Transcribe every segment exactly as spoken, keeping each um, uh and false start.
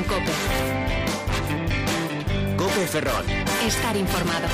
COPE. COPE Ferrol. Estar informado.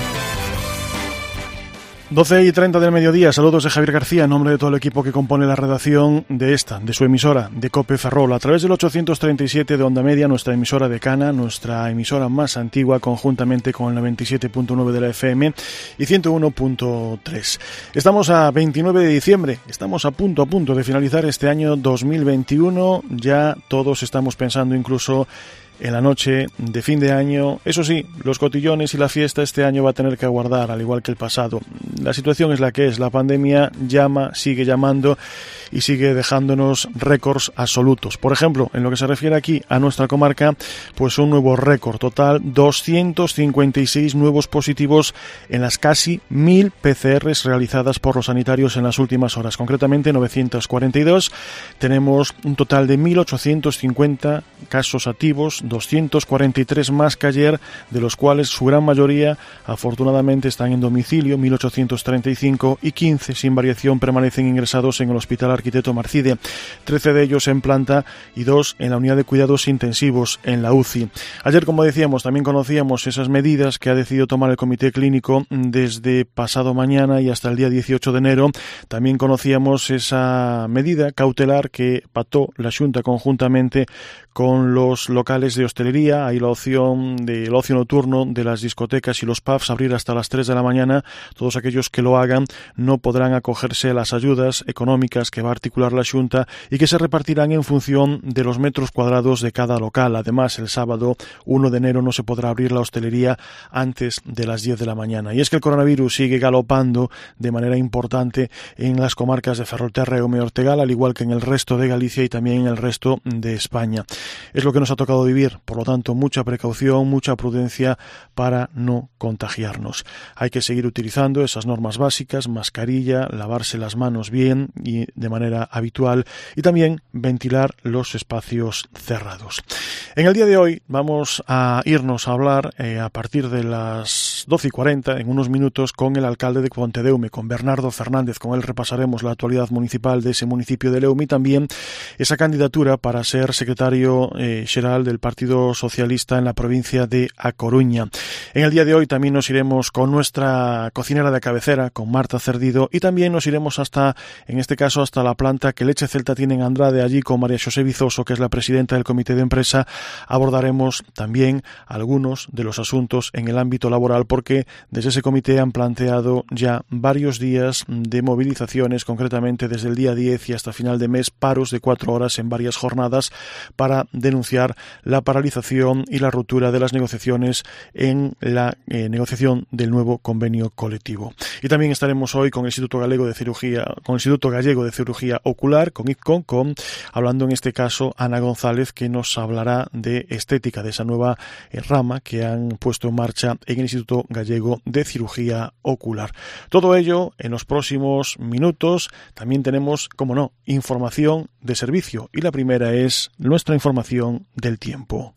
doce y treinta del mediodía, saludos de Javier García en nombre de todo el equipo que compone la redacción de esta, de su emisora, de COPE Ferrol, a través del ochocientos treinta y siete de Onda Media, nuestra emisora decana, nuestra emisora más antigua, conjuntamente con el noventa y siete punto nueve de la F M y ciento uno punto tres. Estamos a veintinueve de diciembre, estamos a punto a punto de finalizar este año dos mil veintiuno, ya todos estamos pensando incluso en la noche de fin de año. Eso sí, los cotillones y la fiesta este año va a tener que aguardar, al igual que el pasado. La situación es la que es, la pandemia llama, sigue llamando y sigue dejándonos récords absolutos. Por ejemplo, en lo que se refiere aquí a nuestra comarca, pues un nuevo récord total, doscientos cincuenta y seis nuevos positivos en las casi mil P C Rs realizadas por los sanitarios en las últimas horas, concretamente novecientos cuarenta y dos. Tenemos un total de mil ochocientos cincuenta casos activos, doscientos cuarenta y tres más que ayer, de los cuales su gran mayoría afortunadamente están en domicilio, mil ochocientos treinta y cinco, y quince sin variación permanecen ingresados en el Hospital Arquitecto Marcide, trece de ellos en planta y dos en la unidad de cuidados intensivos en la U C I. Ayer, como decíamos, también conocíamos esas medidas que ha decidido tomar el Comité Clínico desde pasado mañana y hasta el día dieciocho de enero. También conocíamos esa medida cautelar que pactó la Xunta conjuntamente con los locales de hostelería. Hay la opción del ocio nocturno de las discotecas y los pubs abrir hasta las tres de la mañana. Todos aquellos que lo hagan no podrán acogerse a las ayudas económicas que va a articular la Xunta y que se repartirán en función de los metros cuadrados de cada local. Además, el sábado uno de enero no se podrá abrir la hostelería antes de las diez de la mañana. Y es que el coronavirus sigue galopando de manera importante en las comarcas de Ferrolterra y Eume Ortegal, al igual que en el resto de Galicia y también en el resto de España. Es lo que nos ha tocado vivir, por lo tanto, mucha precaución, mucha prudencia para no contagiarnos. Hay que seguir utilizando esas normas básicas, mascarilla, lavarse las manos bien y de manera habitual, y también ventilar los espacios cerrados. En el día de hoy vamos a irnos a hablar eh, a partir de las doce y cuarenta, en unos minutos, con el alcalde de Pontedeume, con Bernardo Fernández. Con él repasaremos la actualidad municipal de ese municipio de Leume y también esa candidatura para ser secretario eh, xeral del Partido Socialista en la provincia de A Coruña. En el día de hoy también nos iremos con nuestra cocinera de cabecera, con Marta Cerdido, y también nos iremos hasta, en este caso, hasta la planta que Leche Celta tiene en Andrade, allí con María Xosé Vizoso, que es la presidenta del comité de empresa. Abordaremos también algunos de los asuntos en el ámbito laboral, porque desde ese comité han planteado ya varios días de movilizaciones, concretamente desde el día diez y hasta final de mes, paros de cuatro horas en varias jornadas para denunciar la paralización y la ruptura de las negociaciones en la eh, negociación del nuevo convenio colectivo. Y también estaremos hoy con el Instituto Galego de Cirugía, con el Instituto Gallego de Cirugía Ocular, con I P C O N, con, hablando en este caso Ana González, que nos hablará de estética, de esa nueva eh, rama que han puesto en marcha en el Instituto Gallego de Cirugía Ocular. Todo ello en los próximos minutos. También tenemos, como no, información de servicio, y la primera es nuestra información del tiempo.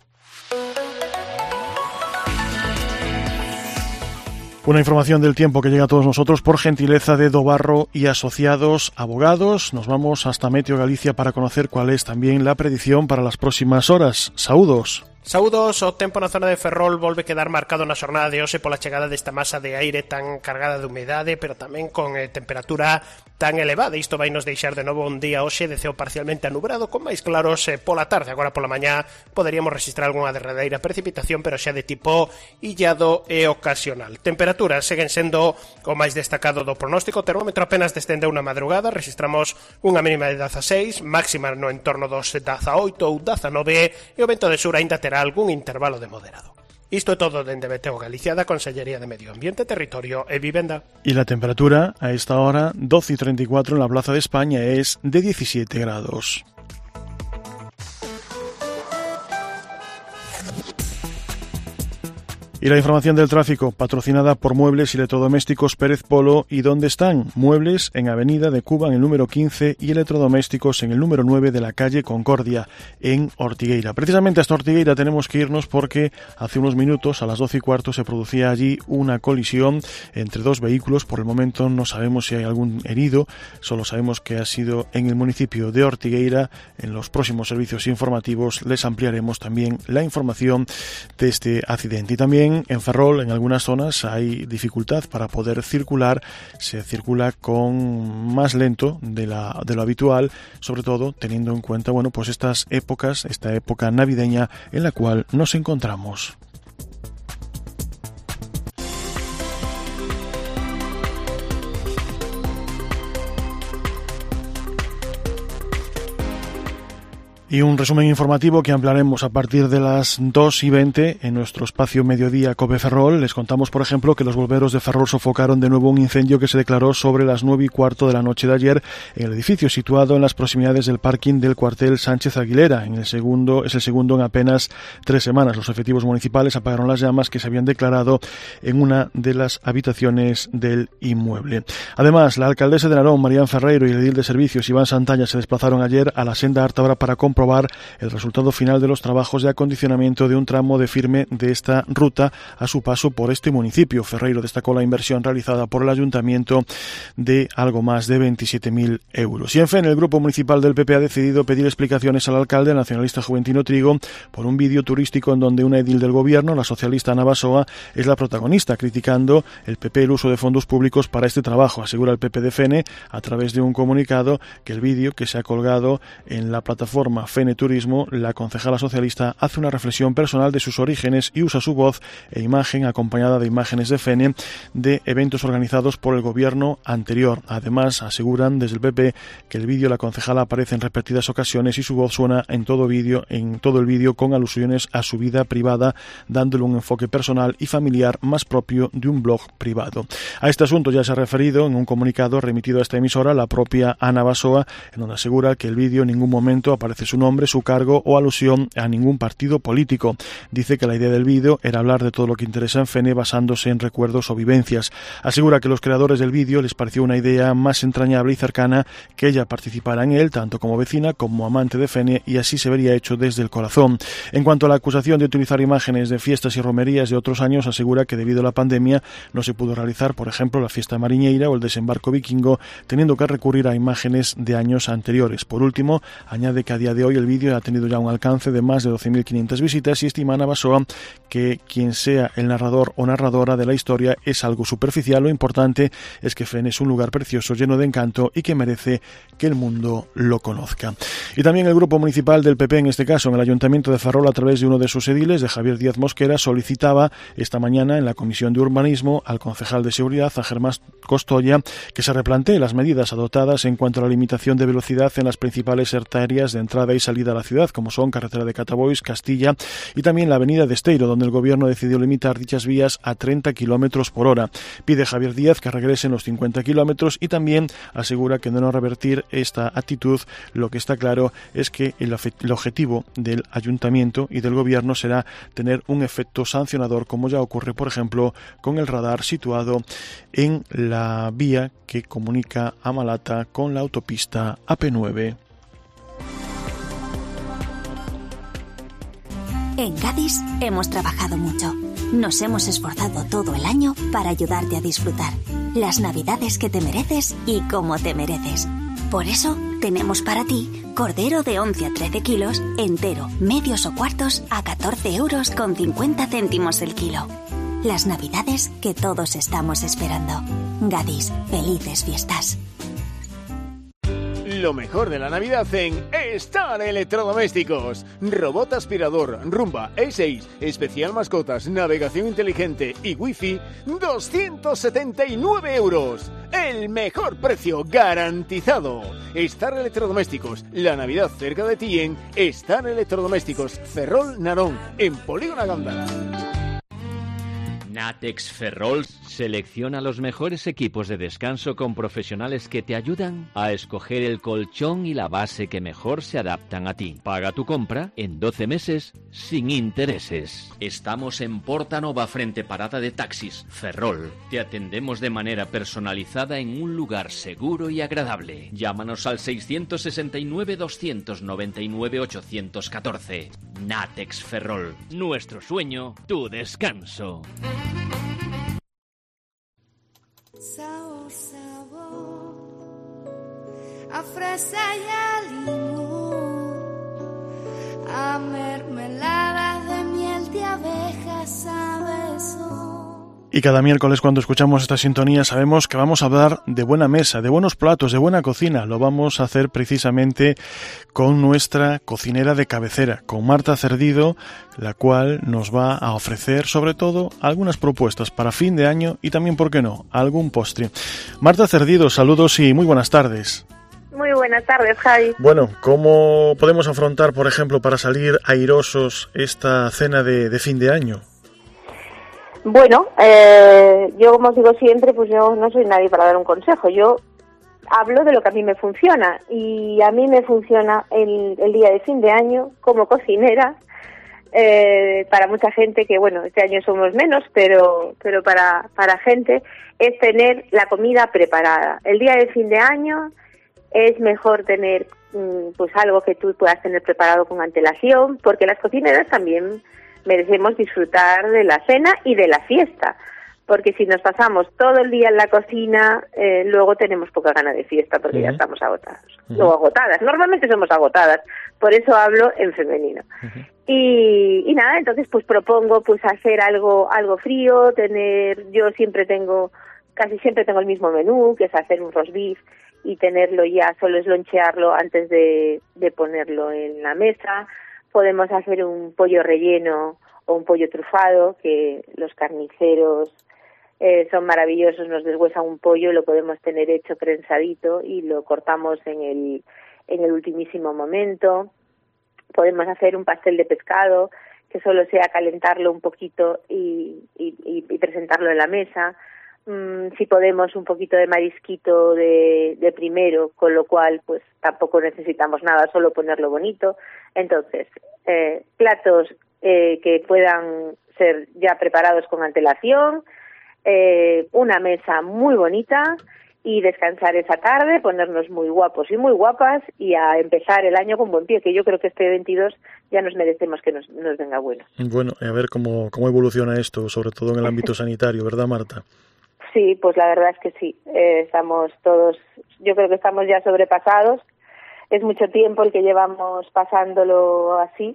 Una información del tiempo que llega a todos nosotros por gentileza de Dobarro y Asociados Abogados. Nos vamos hasta Meteo Galicia para conocer cuál es también la predicción para las próximas horas. Saúdos. Saúdos, o tempo na zona de Ferrol volve quedar marcado na xornada de hoxe pola chegada desta masa de aire tan cargada de humedade, pero tamén con eh, temperatura tan elevada. Isto vai nos deixar de novo un día hoxe de ceo parcialmente anubrado, con máis claros eh, pola tarde. Agora pola mañá poderíamos registrar algunha derradeira precipitación, pero xa de tipo illado e ocasional. Temperaturas seguen sendo o máis destacado do pronóstico. O termómetro apenas descendeu na madrugada, registramos unha mínima de dezaseis, máxima no entorno dos dezaoito ou dezanove, e o vento de sur aínda terá algún intervalo de moderado. Isto é todo dende Meteo Galicia, da Consellería de Medio Ambiente, Territorio e Vivenda. Y la temperatura a esta hora, doce y treinta y cuatro en la Plaza de España, es de diecisiete grados. Y la información del tráfico, patrocinada por Muebles y Electrodomésticos Pérez Polo. ¿Y dónde están? Muebles en Avenida de Cuba en el número quince y Electrodomésticos en el número nueve de la calle Concordia en Ortigueira. Precisamente hasta Ortigueira tenemos que irnos porque hace unos minutos, a las doce y cuarto, se producía allí una colisión entre dos vehículos. Por el momento no sabemos si hay algún herido, solo sabemos que ha sido en el municipio de Ortigueira. En los próximos servicios informativos les ampliaremos también la información de este accidente. Y también en Ferrol, en algunas zonas, hay dificultad para poder circular. Se circula con más lento de, la, de lo habitual, sobre todo teniendo en cuenta, bueno, pues estas épocas, esta época navideña en la cual nos encontramos. Y un resumen informativo que ampliaremos a partir de las dos y veinte en nuestro espacio Mediodía Cope Ferrol. Les contamos, por ejemplo, que los bomberos de Ferrol sofocaron de nuevo un incendio que se declaró sobre las nueve y cuarto de la noche de ayer en el edificio situado en las proximidades del parking del cuartel Sánchez Aguilera. En el segundo, es el segundo en apenas tres semanas. Los efectivos municipales apagaron las llamas que se habían declarado en una de las habitaciones del inmueble. Además, la alcaldesa de Narón, Marían Ferreiro, y el edil de servicios, Iván Santalla, se desplazaron ayer a la senda Ártabra para comprobar el resultado final de los trabajos de acondicionamiento de un tramo de firme de esta ruta a su paso por este municipio. Ferreiro destacó la inversión realizada por el ayuntamiento de algo más de veintisiete mil euros. Y en fin, el grupo municipal del P P ha decidido pedir explicaciones al alcalde nacionalista Juventino Trigo por un vídeo turístico en donde una edil del gobierno, la socialista Ana Basoa, es la protagonista, criticando el P P el uso de fondos públicos para este trabajo. Asegura el P P de Fene, a través de un comunicado, que el vídeo que se ha colgado en la plataforma Fene Turismo, la concejala socialista hace una reflexión personal de sus orígenes y usa su voz e imagen acompañada de imágenes de Fene de eventos organizados por el gobierno anterior. Además, aseguran desde el P P que el vídeo la concejala aparece en repetidas ocasiones y su voz suena en todo vídeo, en todo el vídeo, con alusiones a su vida privada, dándole un enfoque personal y familiar más propio de un blog privado. A este asunto ya se ha referido en un comunicado remitido a esta emisora la propia Ana Basoa, en donde asegura que el vídeo en ningún momento aparece su nombre, su cargo o alusión a ningún partido político. Dice que la idea del vídeo era hablar de todo lo que interesa en Fene basándose en recuerdos o vivencias. Asegura que los creadores del vídeo les pareció una idea más entrañable y cercana que ella participara en él, tanto como vecina como amante de Fene, y así se vería hecho desde el corazón. En cuanto a la acusación de utilizar imágenes de fiestas y romerías de otros años, asegura que debido a la pandemia no se pudo realizar, por ejemplo, la fiesta mariñeira o el desembarco vikingo, teniendo que recurrir a imágenes de años anteriores. Por último, añade que a día de hoy el vídeo ha tenido ya un alcance de más de doce mil quinientas visitas y estima Ana Basoa que quien sea el narrador o narradora de la historia es algo superficial. Lo importante es que Fene es un lugar precioso, lleno de encanto y que merece que el mundo lo conozca. Y también el grupo municipal del P P, en este caso en el Ayuntamiento de Ferrol, a través de uno de sus ediles, de Javier Díaz Mosquera, solicitaba esta mañana en la Comisión de Urbanismo al concejal de Seguridad, a Germán Costoya, que se replantee las medidas adoptadas en cuanto a la limitación de velocidad en las principales arterias de entrada y salida a la ciudad, como son carretera de Catabois, Castilla y también la avenida de Esteiro, donde el gobierno decidió limitar dichas vías a treinta kilómetros por hora. Pide Javier Díaz que regresen los cincuenta kilómetros y también asegura que de no revertir esta actitud, lo que está claro es que el, el objetivo del ayuntamiento y del gobierno será tener un efecto sancionador, como ya ocurre, por ejemplo, con el radar situado en la vía que comunica a Malata con la autopista A P nueve. En Gadis hemos trabajado mucho. Nos hemos esforzado todo el año para ayudarte a disfrutar las navidades que te mereces y como te mereces. Por eso tenemos para ti cordero de once a trece kilos, entero, medios o cuartos a catorce euros con cincuenta céntimos el kilo. Las navidades que todos estamos esperando. Gadis, felices fiestas. Lo mejor de la Navidad en Star Electrodomésticos. Robot aspirador Rumba E seis, especial mascotas, navegación inteligente y wifi, doscientos setenta y nueve euros. El mejor precio garantizado. Star Electrodomésticos, la Navidad cerca de ti en Star Electrodomésticos, Ferrol Narón, en Polígono Gándara. Natex Ferrol selecciona los mejores equipos de descanso con profesionales que te ayudan a escoger el colchón y la base que mejor se adaptan a ti. Paga tu compra en doce meses sin intereses. Estamos en Porta Nova frente Parada de Taxis. Ferrol. Te atendemos de manera personalizada en un lugar seguro y agradable. Llámanos al seiscientos sesenta y nueve, doscientos noventa y nueve, ochocientos catorce. Natex Ferrol. Nuestro sueño, tu descanso. Sabor, sabor, a fresa y a limón, a mermelada de miel de abejas, sabe son. Y cada miércoles cuando escuchamos esta sintonía sabemos que vamos a hablar de buena mesa, de buenos platos, de buena cocina. Lo vamos a hacer precisamente con nuestra cocinera de cabecera, con Marta Cerdido, la cual nos va a ofrecer sobre todo algunas propuestas para fin de año y también, ¿por qué no?, algún postre. Marta Cerdido, saludos y muy buenas tardes. Muy buenas tardes, Javi. Bueno, ¿cómo podemos afrontar, por ejemplo, para salir airosos esta cena de, de fin de año? Bueno, eh, yo como os digo siempre, pues yo no soy nadie para dar un consejo. Yo hablo de lo que a mí me funciona y a mí me funciona el, el día de fin de año como cocinera. Eh, para mucha gente que, bueno, este año somos menos, pero pero para, para gente es tener la comida preparada. El día de fin de año es mejor tener pues algo que tú puedas tener preparado con antelación, porque las cocineras también merecemos disfrutar de la cena y de la fiesta, porque si nos pasamos todo el día en la cocina, eh, luego tenemos poca gana de fiesta, porque uh-huh. ya estamos agotados, uh-huh. luego agotadas, normalmente somos agotadas, por eso hablo en femenino. Uh-huh. Y, y nada, entonces pues propongo pues hacer algo algo frío, tener, yo siempre tengo, casi siempre tengo el mismo menú, que es hacer un roast beef, y tenerlo ya, solo es lonchearlo antes de, de ponerlo en la mesa. Podemos hacer un pollo relleno o un pollo trufado, que los carniceros eh, son maravillosos, nos deshuesan un pollo, lo podemos tener hecho prensadito y lo cortamos en el, en el ultimísimo momento. Podemos hacer un pastel de pescado, que solo sea calentarlo un poquito y, y, y, y presentarlo en la mesa. Mm, si podemos un poquito de marisquito de, de primero, con lo cual pues tampoco necesitamos nada, solo ponerlo bonito. Entonces, eh, platos eh, que puedan ser ya preparados con antelación, eh, una mesa muy bonita y descansar esa tarde, ponernos muy guapos y muy guapas y a empezar el año con buen pie, que yo creo que este veintidós ya nos merecemos que nos, nos venga bueno. Bueno, a ver cómo, cómo evoluciona esto, sobre todo en el ámbito sanitario, ¿verdad, Marta? Sí, pues la verdad es que sí, eh, estamos todos, yo creo que estamos ya sobrepasados, es mucho tiempo el que llevamos pasándolo así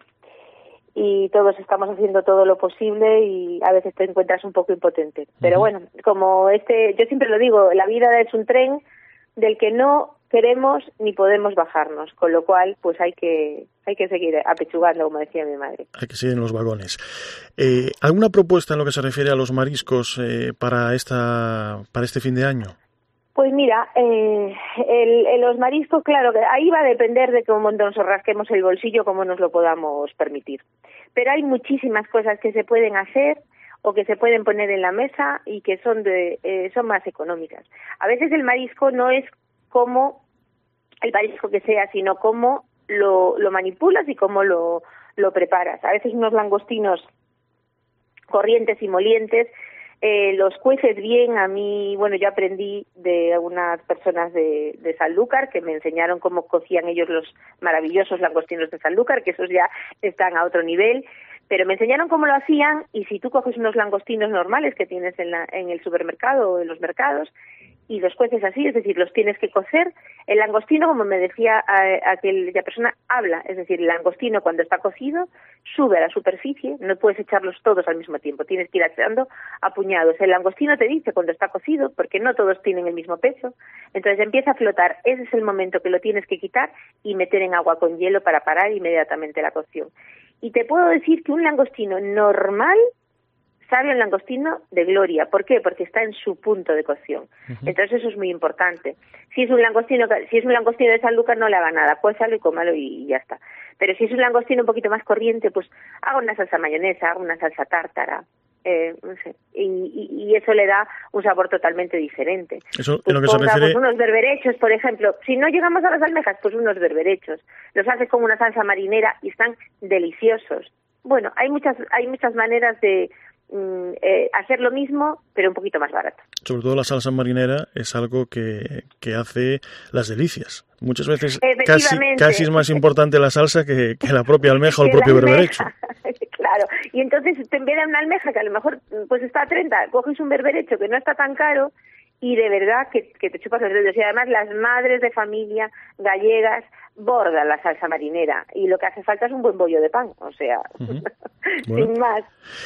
y todos estamos haciendo todo lo posible y a veces te encuentras un poco impotente. Pero bueno, como este, yo siempre lo digo, la vida es un tren del que no queremos ni podemos bajarnos, con lo cual pues hay que hay que seguir apechugando, como decía mi madre. Hay que seguir en los vagones. Eh, ¿Alguna propuesta en lo que se refiere a los mariscos eh, para esta para este fin de año? Pues mira, eh, el, el, los mariscos, claro, que ahí va a depender de cómo nos rasquemos el bolsillo, cómo nos lo podamos permitir. Pero hay muchísimas cosas que se pueden hacer o que se pueden poner en la mesa y que son de eh, son más económicas. A veces el marisco no es como el marisco que sea, sino cómo lo, lo manipulas y cómo lo, lo preparas. A veces unos langostinos corrientes y molientes eh, los cueces bien. A mí, bueno, yo aprendí de algunas personas de, de Sanlúcar que me enseñaron cómo cocían ellos los maravillosos langostinos de Sanlúcar, que esos ya están a otro nivel, pero me enseñaron cómo lo hacían. Y si tú coges unos langostinos normales que tienes en, la, en el supermercado o en los mercados y los cueces así, es decir, los tienes que cocer, el langostino, como me decía aquella persona, habla, es decir, el langostino cuando está cocido sube a la superficie, no puedes echarlos todos al mismo tiempo, tienes que ir echando a puñados. El langostino te dice cuando está cocido, porque no todos tienen el mismo peso, entonces empieza a flotar. Ese es el momento que lo tienes que quitar y meter en agua con hielo para parar inmediatamente la cocción. Y te puedo decir que un langostino normal sabe un langostino de gloria. ¿Por qué? Porque está en su punto de cocción. Uh-huh. Entonces eso es muy importante. Si es un langostino, si es un langostino de Sanlúcar, no le haga nada, cuézalo y cómalo y ya está. Pero si es un langostino un poquito más corriente, pues haga una salsa mayonesa, haga una salsa tártara, Eh, no sé, y, y, y eso le da un sabor totalmente diferente. Eso pues en lo que se refiere... unos berberechos, por ejemplo. Si no llegamos a las almejas, pues unos berberechos. Los haces con una salsa marinera y están deliciosos. Bueno, hay muchas hay muchas maneras de mm, eh, hacer lo mismo, pero un poquito más barato. Sobre todo la salsa marinera es algo que, que hace las delicias. Muchas veces casi, casi es más importante la salsa que, que la propia almeja o el propio berberecho. Claro, y entonces en vez de una almeja que a lo mejor pues está a treinta, coges un berberecho que no está tan caro y de verdad que, que te chupas los dedos. Y además las madres de familia gallegas bordan la salsa marinera y lo que hace falta es un buen bollo de pan, o sea, uh-huh. Bueno. Sin más.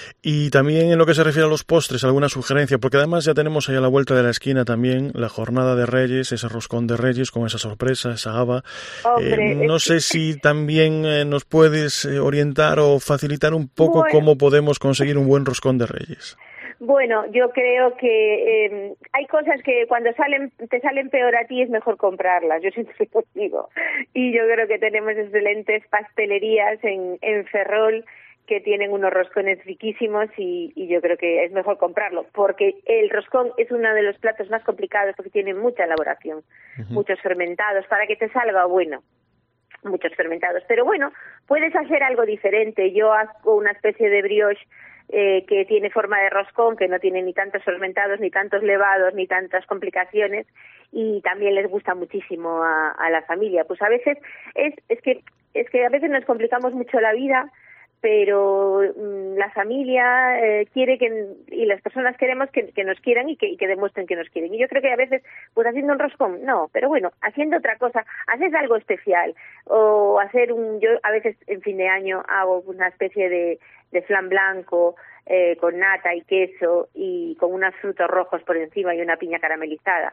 Y también en lo que se refiere a los postres, alguna sugerencia, porque además ya tenemos ahí a la vuelta de la esquina también la jornada de Reyes, ese roscón de Reyes con esa sorpresa, esa haba. Hombre, eh, no sé si también eh, nos puedes eh, orientar o facilitar un poco bueno. cómo podemos conseguir un buen roscón de Reyes. Bueno, yo creo que eh, hay cosas que cuando salen te salen peor a ti es mejor comprarlas, yo siempre lo digo. Y yo creo que tenemos excelentes pastelerías en, en Ferrol que tienen unos roscones riquísimos y, y yo creo que es mejor comprarlo, porque el roscón es uno de los platos más complicados porque tiene mucha elaboración, uh-huh. muchos fermentados, para que te salga bueno. Muchos fermentados, pero bueno, puedes hacer algo diferente. Yo hago una especie de brioche eh, que tiene forma de roscón, que no tiene ni tantos fermentados, ni tantos levados, ni tantas complicaciones, y también les gusta muchísimo a, a la familia. Pues a veces es, es que es que a veces nos complicamos mucho la vida, pero mmm, la familia eh, quiere que y las personas queremos que, que nos quieran y que, y que demuestren que nos quieren. Y yo creo que a veces, pues haciendo un roscón, no, pero bueno, haciendo otra cosa, haces algo especial o hacer un, yo a veces en fin de año hago una especie de, de flan blanco eh, con nata y queso y con unos frutos rojos por encima y una piña caramelizada.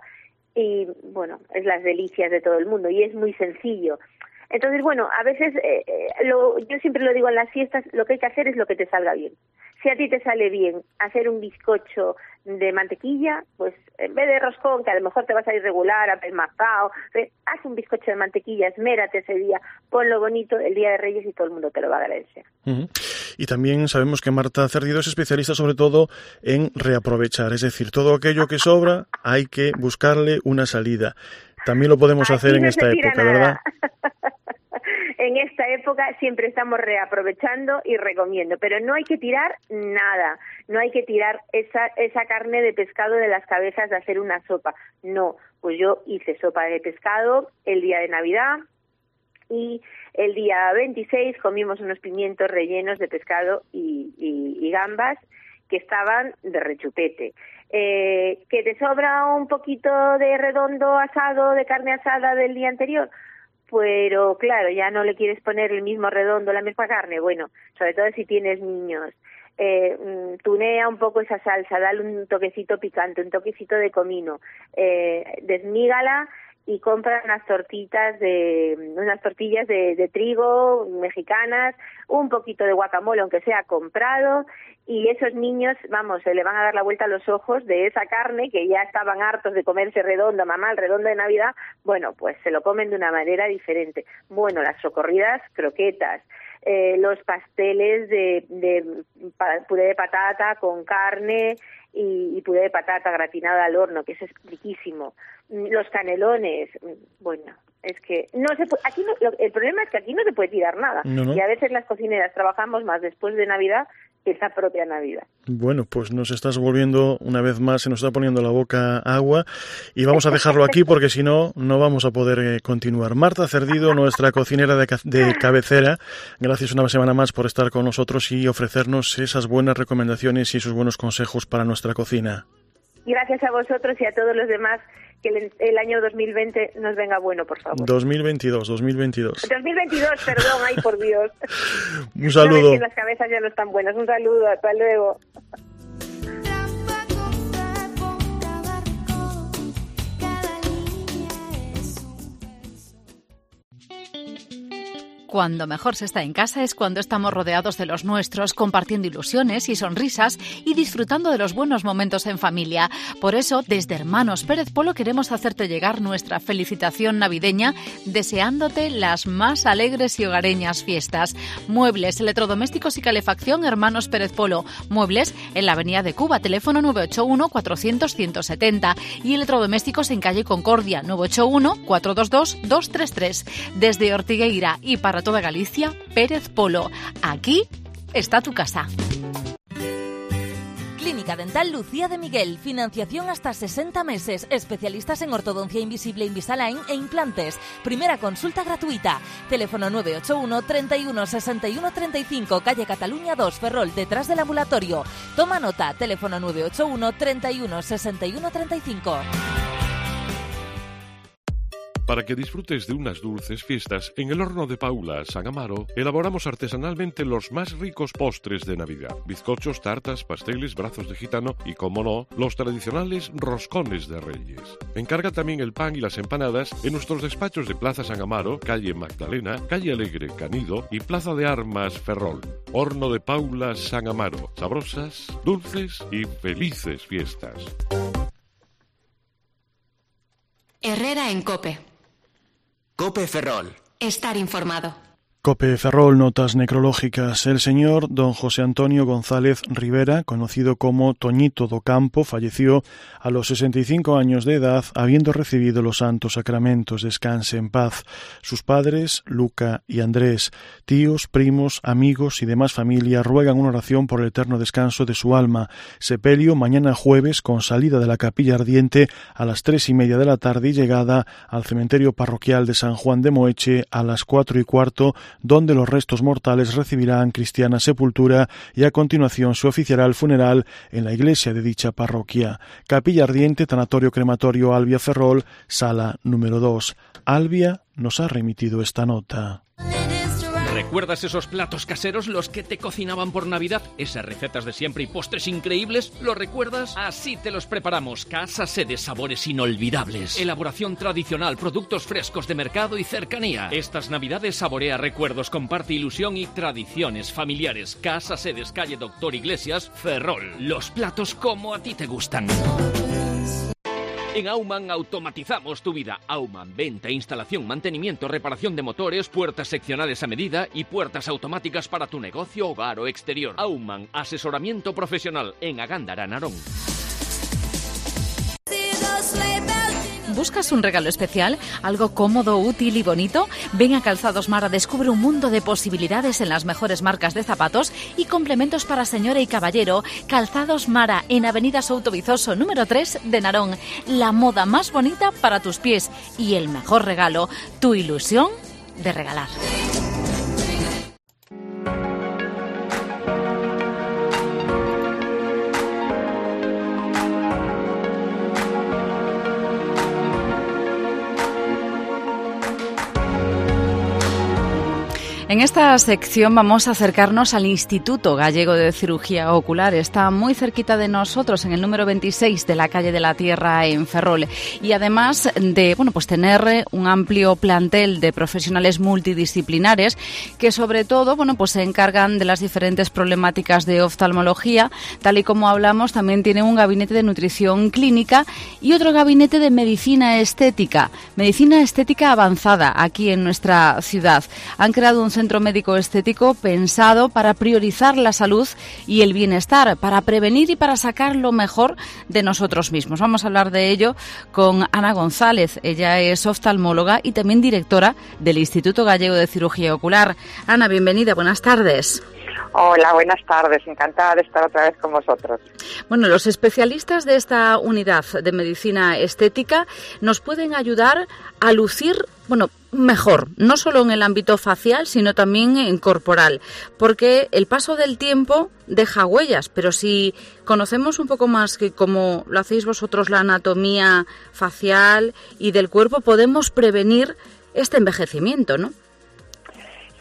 Y bueno, es las delicias de todo el mundo y es muy sencillo. Entonces, bueno, a veces, eh, lo, yo siempre lo digo en las fiestas, lo que hay que hacer es lo que te salga bien. Si a ti te sale bien hacer un bizcocho de mantequilla, pues en vez de roscón, que a lo mejor te vas a ir regular, apelmazado, haz un bizcocho de mantequilla, esmérate ese día, ponlo bonito el Día de Reyes y todo el mundo te lo va a agradecer. Uh-huh. Y también sabemos que Marta Cerdido es especialista sobre todo en reaprovechar, es decir, todo aquello que sobra hay que buscarle una salida. También lo podemos Aquí hacer en no esta época, nada. ¿Verdad? En esta época siempre estamos reaprovechando y recomiendo, pero no hay que tirar nada, no hay que tirar esa esa carne de pescado de las cabezas de hacer una sopa, no, pues yo hice sopa de pescado el día de Navidad y el día veintiséis comimos unos pimientos rellenos de pescado y, y, y gambas que estaban de rechupete. Eh, ¿que te sobra un poquito de redondo asado, de carne asada del día anterior? Pero claro, ya no le quieres poner el mismo redondo, la misma carne. Bueno, sobre todo si tienes niños. Eh, tunea un poco esa salsa, dale un toquecito picante, un toquecito de comino. Eh, desmígala y compra unas tortitas de unas tortillas de, de trigo mexicanas, un poquito de guacamole aunque sea comprado, y esos niños, vamos, se le van a dar la vuelta a los ojos de esa carne que ya estaban hartos de comerse redondo, mamá, el redondo de Navidad, bueno, pues se lo comen de una manera diferente. Bueno, las socorridas croquetas, eh, los pasteles de, de puré de patata con carne y, y puré de patata gratinada al horno, que eso es riquísimo. Los canelones, bueno, es que no se puede, aquí no, el problema es que aquí no se puede tirar nada, no, no. Y a veces las cocineras trabajamos más después de Navidad que esa propia Navidad. Bueno, pues nos estás volviendo una vez más, se nos está poniendo la boca agua y vamos a dejarlo aquí porque si no, no vamos a poder eh, continuar. Marta Cerdido, nuestra cocinera de, de cabecera, gracias una semana más por estar con nosotros y ofrecernos esas buenas recomendaciones y esos buenos consejos para nuestra cocina. Gracias a vosotros y a todos los demás, que el, el año dos mil veinte nos venga bueno, por favor. dos mil veintidós, dos mil veintidós. dos mil veintidós, perdón, ay, por Dios. Un saludo. No ves que las cabezas ya no están buenas. Un saludo, hasta luego. cuando mejor se está en casa es cuando estamos rodeados de los nuestros, compartiendo ilusiones y sonrisas y disfrutando de los buenos momentos en familia. Por eso, desde Hermanos Pérez Polo queremos hacerte llegar nuestra felicitación navideña, deseándote las más alegres y hogareñas fiestas. Muebles, electrodomésticos y calefacción Hermanos Pérez Polo. Muebles en la Avenida de Cuba, teléfono nueve ocho uno, cuatrocientos, ciento setenta, y electrodomésticos en calle Concordia, nueve ocho uno, cuatrocientos veintidós, doscientos treinta y tres. Desde Ortigueira y para toda Galicia, Pérez Polo. Aquí está tu casa. Clínica Dental Lucía de Miguel. Financiación hasta sesenta meses. Especialistas en ortodoncia invisible, Invisalign e implantes. Primera consulta gratuita. Teléfono nueve ocho uno, treinta y uno, sesenta y uno, treinta y cinco, calle Cataluña dos, Ferrol, detrás del ambulatorio. Toma nota. Teléfono nueve ocho uno, treinta y uno, sesenta y uno, treinta y cinco. Para que disfrutes de unas dulces fiestas, en el horno de Paula San Amaro elaboramos artesanalmente los más ricos postres de Navidad. Bizcochos, tartas, pasteles, brazos de gitano y, como no, los tradicionales roscones de Reyes. Encarga también el pan y las empanadas en nuestros despachos de Plaza San Amaro, calle Magdalena, calle Alegre, Canido y Plaza de Armas, Ferrol. Horno de Paula San Amaro. Sabrosas, dulces y felices fiestas. Herrera en COPE. COPE Ferrol. Estar informado. COPE Ferrol, notas necrológicas. El señor don José Antonio González Rivera, conocido como Toñito do Campo, falleció a los sesenta y cinco años de edad, habiendo recibido los santos sacramentos. Descanse en paz. Sus padres, Luca y Andrés, tíos, primos, amigos y demás familia ruegan una oración por el eterno descanso de su alma. Sepelio mañana jueves, con salida de la capilla ardiente a las tres y media de la tarde y llegada al cementerio parroquial de San Juan de Moeche a las cuatro y cuarto, donde los restos mortales recibirán cristiana sepultura, y a continuación se oficiará el funeral en la iglesia de dicha parroquia. Capilla ardiente, tanatorio crematorio Albia Ferrol, sala número dos. Albia nos ha remitido esta nota. ¿Recuerdas esos platos caseros, los que te cocinaban por Navidad? Esas recetas de siempre y postres increíbles, ¿los recuerdas? Así te los preparamos. Casa Sede, sabores inolvidables. Elaboración tradicional, productos frescos de mercado y cercanía. Estas Navidades saborea recuerdos, comparte ilusión y tradiciones familiares. Casa Sedes, calle Doctor Iglesias, Ferrol. Los platos como a ti te gustan. En Aumann automatizamos tu vida. Aumann, venta, instalación, mantenimiento, reparación de motores, puertas seccionales a medida y puertas automáticas para tu negocio, hogar o exterior. Aumann, asesoramiento profesional en Agándara, Narón. ¿Buscas un regalo especial? ¿Algo cómodo, útil y bonito? Ven a Calzados Mara, descubre un mundo de posibilidades en las mejores marcas de zapatos y complementos para señora y caballero. Calzados Mara, en Avenida Souto Vizoso, número tres de Narón. La moda más bonita para tus pies y el mejor regalo, tu ilusión de regalar. En esta sección vamos a acercarnos al Instituto Gallego de Cirugía Ocular. Está muy cerquita de nosotros, en el número veintiséis de la calle de la Tierra en Ferrol. Y además de bueno, pues tener un amplio plantel de profesionales multidisciplinares que sobre todo bueno, pues se encargan de las diferentes problemáticas de oftalmología, tal y como hablamos, también tiene un gabinete de nutrición clínica y otro gabinete de medicina estética, medicina estética avanzada aquí en nuestra ciudad. Han creado un centro médico estético pensado para priorizar la salud y el bienestar, para prevenir y para sacar lo mejor de nosotros mismos. Vamos a hablar de ello con Ana González. Ella es oftalmóloga y también directora del Instituto Gallego de Cirugía Ocular. Ana, bienvenida, buenas tardes. Hola, buenas tardes. Encantada de estar otra vez con vosotros. Bueno, los especialistas de esta unidad de medicina estética nos pueden ayudar a lucir, bueno, mejor, no solo en el ámbito facial, sino también en corporal, porque el paso del tiempo deja huellas, pero si conocemos un poco más que como lo hacéis vosotros la anatomía facial y del cuerpo, podemos prevenir este envejecimiento, ¿no?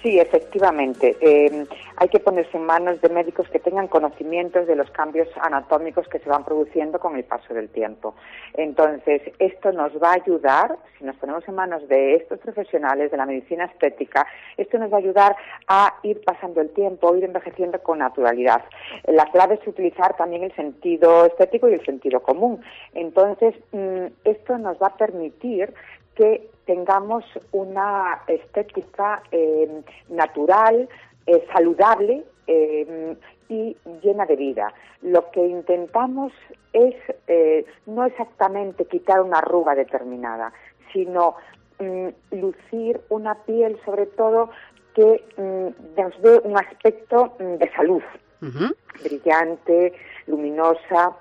Sí, efectivamente. Eh, hay que ponerse en manos de médicos que tengan conocimientos de los cambios anatómicos que se van produciendo con el paso del tiempo. Entonces, esto nos va a ayudar, si nos ponemos en manos de estos profesionales de la medicina estética, esto nos va a ayudar a ir pasando el tiempo, ir envejeciendo con naturalidad. La clave es utilizar también el sentido estético y el sentido común. Entonces, esto nos va a permitir que tengamos una estética eh, natural, eh, saludable eh, y llena de vida. Lo que intentamos es eh, no exactamente quitar una arruga determinada, sino mm, lucir una piel, sobre todo, que mm, nos dé un aspecto mm, de salud, uh-huh. brillante, luminosa,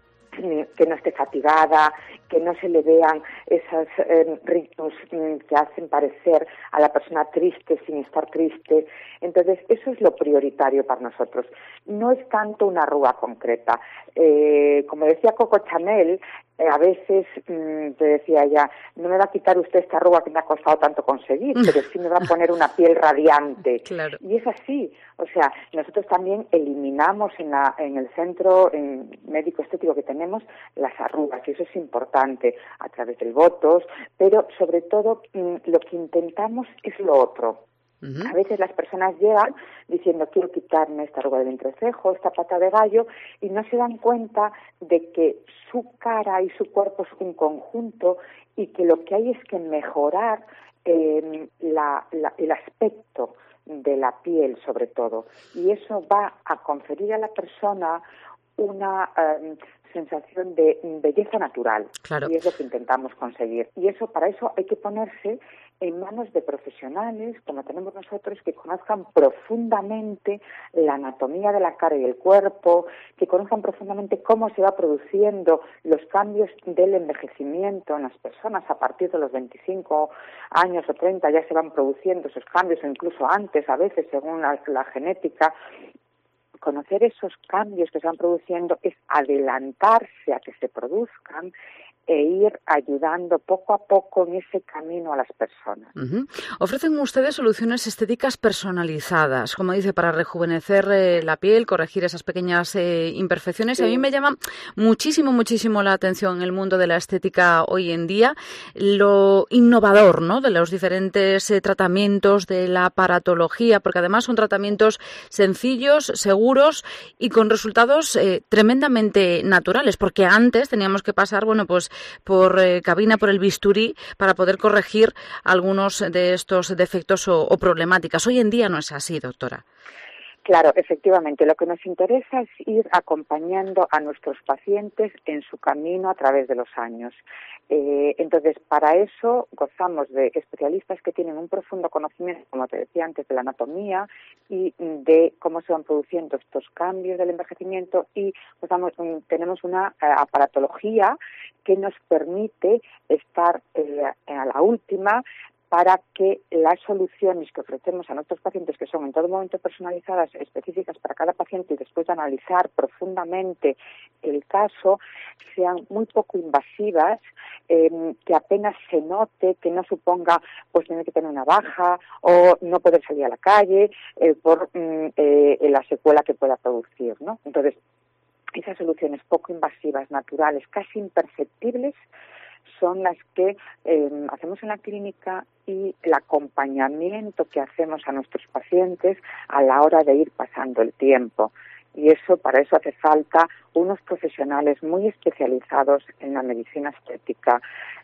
que no esté fatigada, que no se le vean esos eh, ritmos mm, que hacen parecer a la persona triste sin estar triste. Entonces, eso es lo prioritario para nosotros. No es tanto una arruga concreta. Eh, como decía Coco Chanel, eh, a veces mmm, te decía ella, no me va a quitar usted esta arruga que me ha costado tanto conseguir, pero sí me va a poner una piel radiante. Claro. Y es así. O sea, nosotros también eliminamos en, la, en el centro en médico estético que tenemos las arrugas, y eso es importante, a través del botox, pero sobre todo mmm, lo que intentamos es lo otro. Uh-huh. A veces las personas llegan diciendo quiero quitarme esta arruga del entrecejo, esta pata de gallo, y no se dan cuenta de que su cara y su cuerpo es un conjunto y que lo que hay es que mejorar eh, la, la, el aspecto de la piel, sobre todo, y eso va a conferir a la persona una eh, sensación de belleza natural. Claro. Y es lo que intentamos conseguir. Y eso, para eso hay que ponerse en manos de profesionales, como tenemos nosotros, que conozcan profundamente la anatomía de la cara y el cuerpo, que conozcan profundamente cómo se va produciendo los cambios del envejecimiento en las personas. A partir de los veinticinco años o treinta ya se van produciendo esos cambios, o incluso antes, a veces, según la, la genética. Conocer esos cambios que se van produciendo es adelantarse a que se produzcan e ir ayudando poco a poco en ese camino a las personas. Uh-huh. Ofrecen ustedes soluciones estéticas personalizadas, como dice, para rejuvenecer eh, la piel, corregir esas pequeñas eh, imperfecciones. Sí. A mí me llama muchísimo, muchísimo la atención en el mundo de la estética hoy en día, lo innovador, ¿no?, de los diferentes eh, tratamientos de la aparatología, porque además son tratamientos sencillos, seguros y con resultados eh, tremendamente naturales, porque antes teníamos que pasar, bueno, pues por eh, cabina, por el bisturí, para poder corregir algunos de estos defectos o, o problemáticas. Hoy en día no es así, doctora. Claro, efectivamente. Lo que nos interesa es ir acompañando a nuestros pacientes en su camino a través de los años. Eh, entonces, para eso gozamos de especialistas que tienen un profundo conocimiento, como te decía antes, de la anatomía y de cómo se van produciendo estos cambios del envejecimiento, y gozamos, tenemos una eh, aparatología que nos permite estar eh, a la última, para que las soluciones que ofrecemos a nuestros pacientes, que son en todo momento personalizadas, específicas para cada paciente, y después de analizar profundamente el caso, sean muy poco invasivas, eh, que apenas se note, que no suponga pues tener que tener una baja o no poder salir a la calle eh, por mm, eh, la secuela que pueda producir, ¿no? Entonces, esas soluciones poco invasivas, naturales, casi imperceptibles, son las que eh, hacemos en la clínica, y el acompañamiento que hacemos a nuestros pacientes a la hora de ir pasando el tiempo. Y eso, para eso hace falta unos profesionales muy especializados en la medicina estética,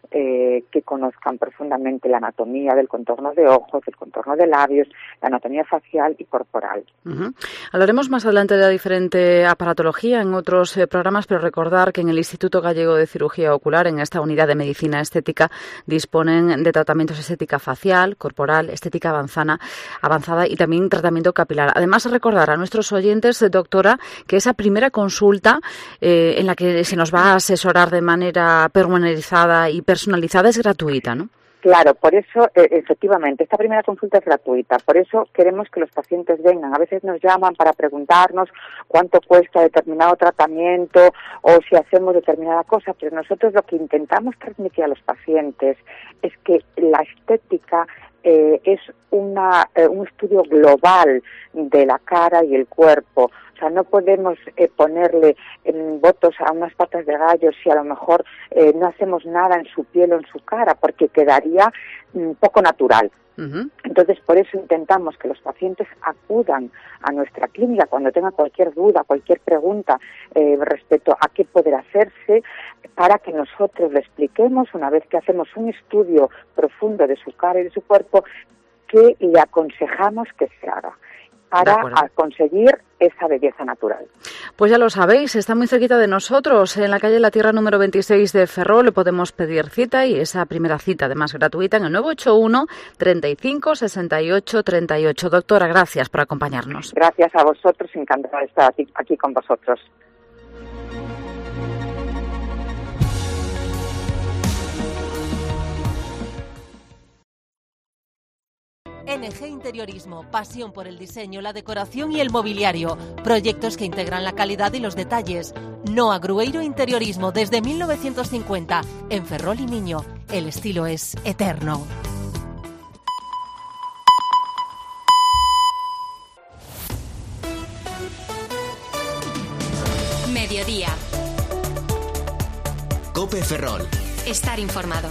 eh, que conozcan profundamente la anatomía del contorno de ojos, del contorno de labios, la anatomía facial y corporal. Uh-huh. Hablaremos más adelante de la diferente aparatología en otros eh, programas, pero recordar que en el Instituto Gallego de Cirugía Ocular, en esta unidad de medicina estética, disponen de tratamientos estética facial, corporal, estética avanzada, avanzada y también tratamiento capilar. Además, recordar a nuestros oyentes, doctora, que esa primera consulta eh, en la que se nos va a asesorar de manera personalizada y personalizada es gratuita, ¿no? Claro, por eso, eh, efectivamente, esta primera consulta es gratuita. Por eso queremos que los pacientes vengan. A veces nos llaman para preguntarnos cuánto cuesta determinado tratamiento o si hacemos determinada cosa, pero nosotros lo que intentamos transmitir a los pacientes es que la estética eh, es una, eh, un estudio global de la cara y el cuerpo. O sea, no podemos eh, ponerle eh, votos a unas patas de gallo si a lo mejor eh, no hacemos nada en su piel o en su cara, porque quedaría un poco natural. Uh-huh. Entonces, por eso intentamos que los pacientes acudan a nuestra clínica cuando tengan cualquier duda, cualquier pregunta eh, respecto a qué poder hacerse, para que nosotros le expliquemos, una vez que hacemos un estudio profundo de su cara y de su cuerpo, que le aconsejamos que se haga para conseguir esa belleza natural. Pues ya lo sabéis, está muy cerquita de nosotros, en la calle La Tierra número veintiséis de Ferrol. Le podemos pedir cita, y esa primera cita, además gratuita, en el nueve ocho uno, treinta y cinco, sesenta y ocho, treinta y ocho. Doctora, gracias por acompañarnos. Gracias a vosotros, encantada de estar aquí, aquí con vosotros. N G Interiorismo, pasión por el diseño, la decoración y el mobiliario. Proyectos que integran la calidad y los detalles. Noa Grueiro Interiorismo, desde mil novecientos cincuenta, en Ferrol y Miño. El estilo es eterno. Mediodía. COPE Ferrol. Estar informado.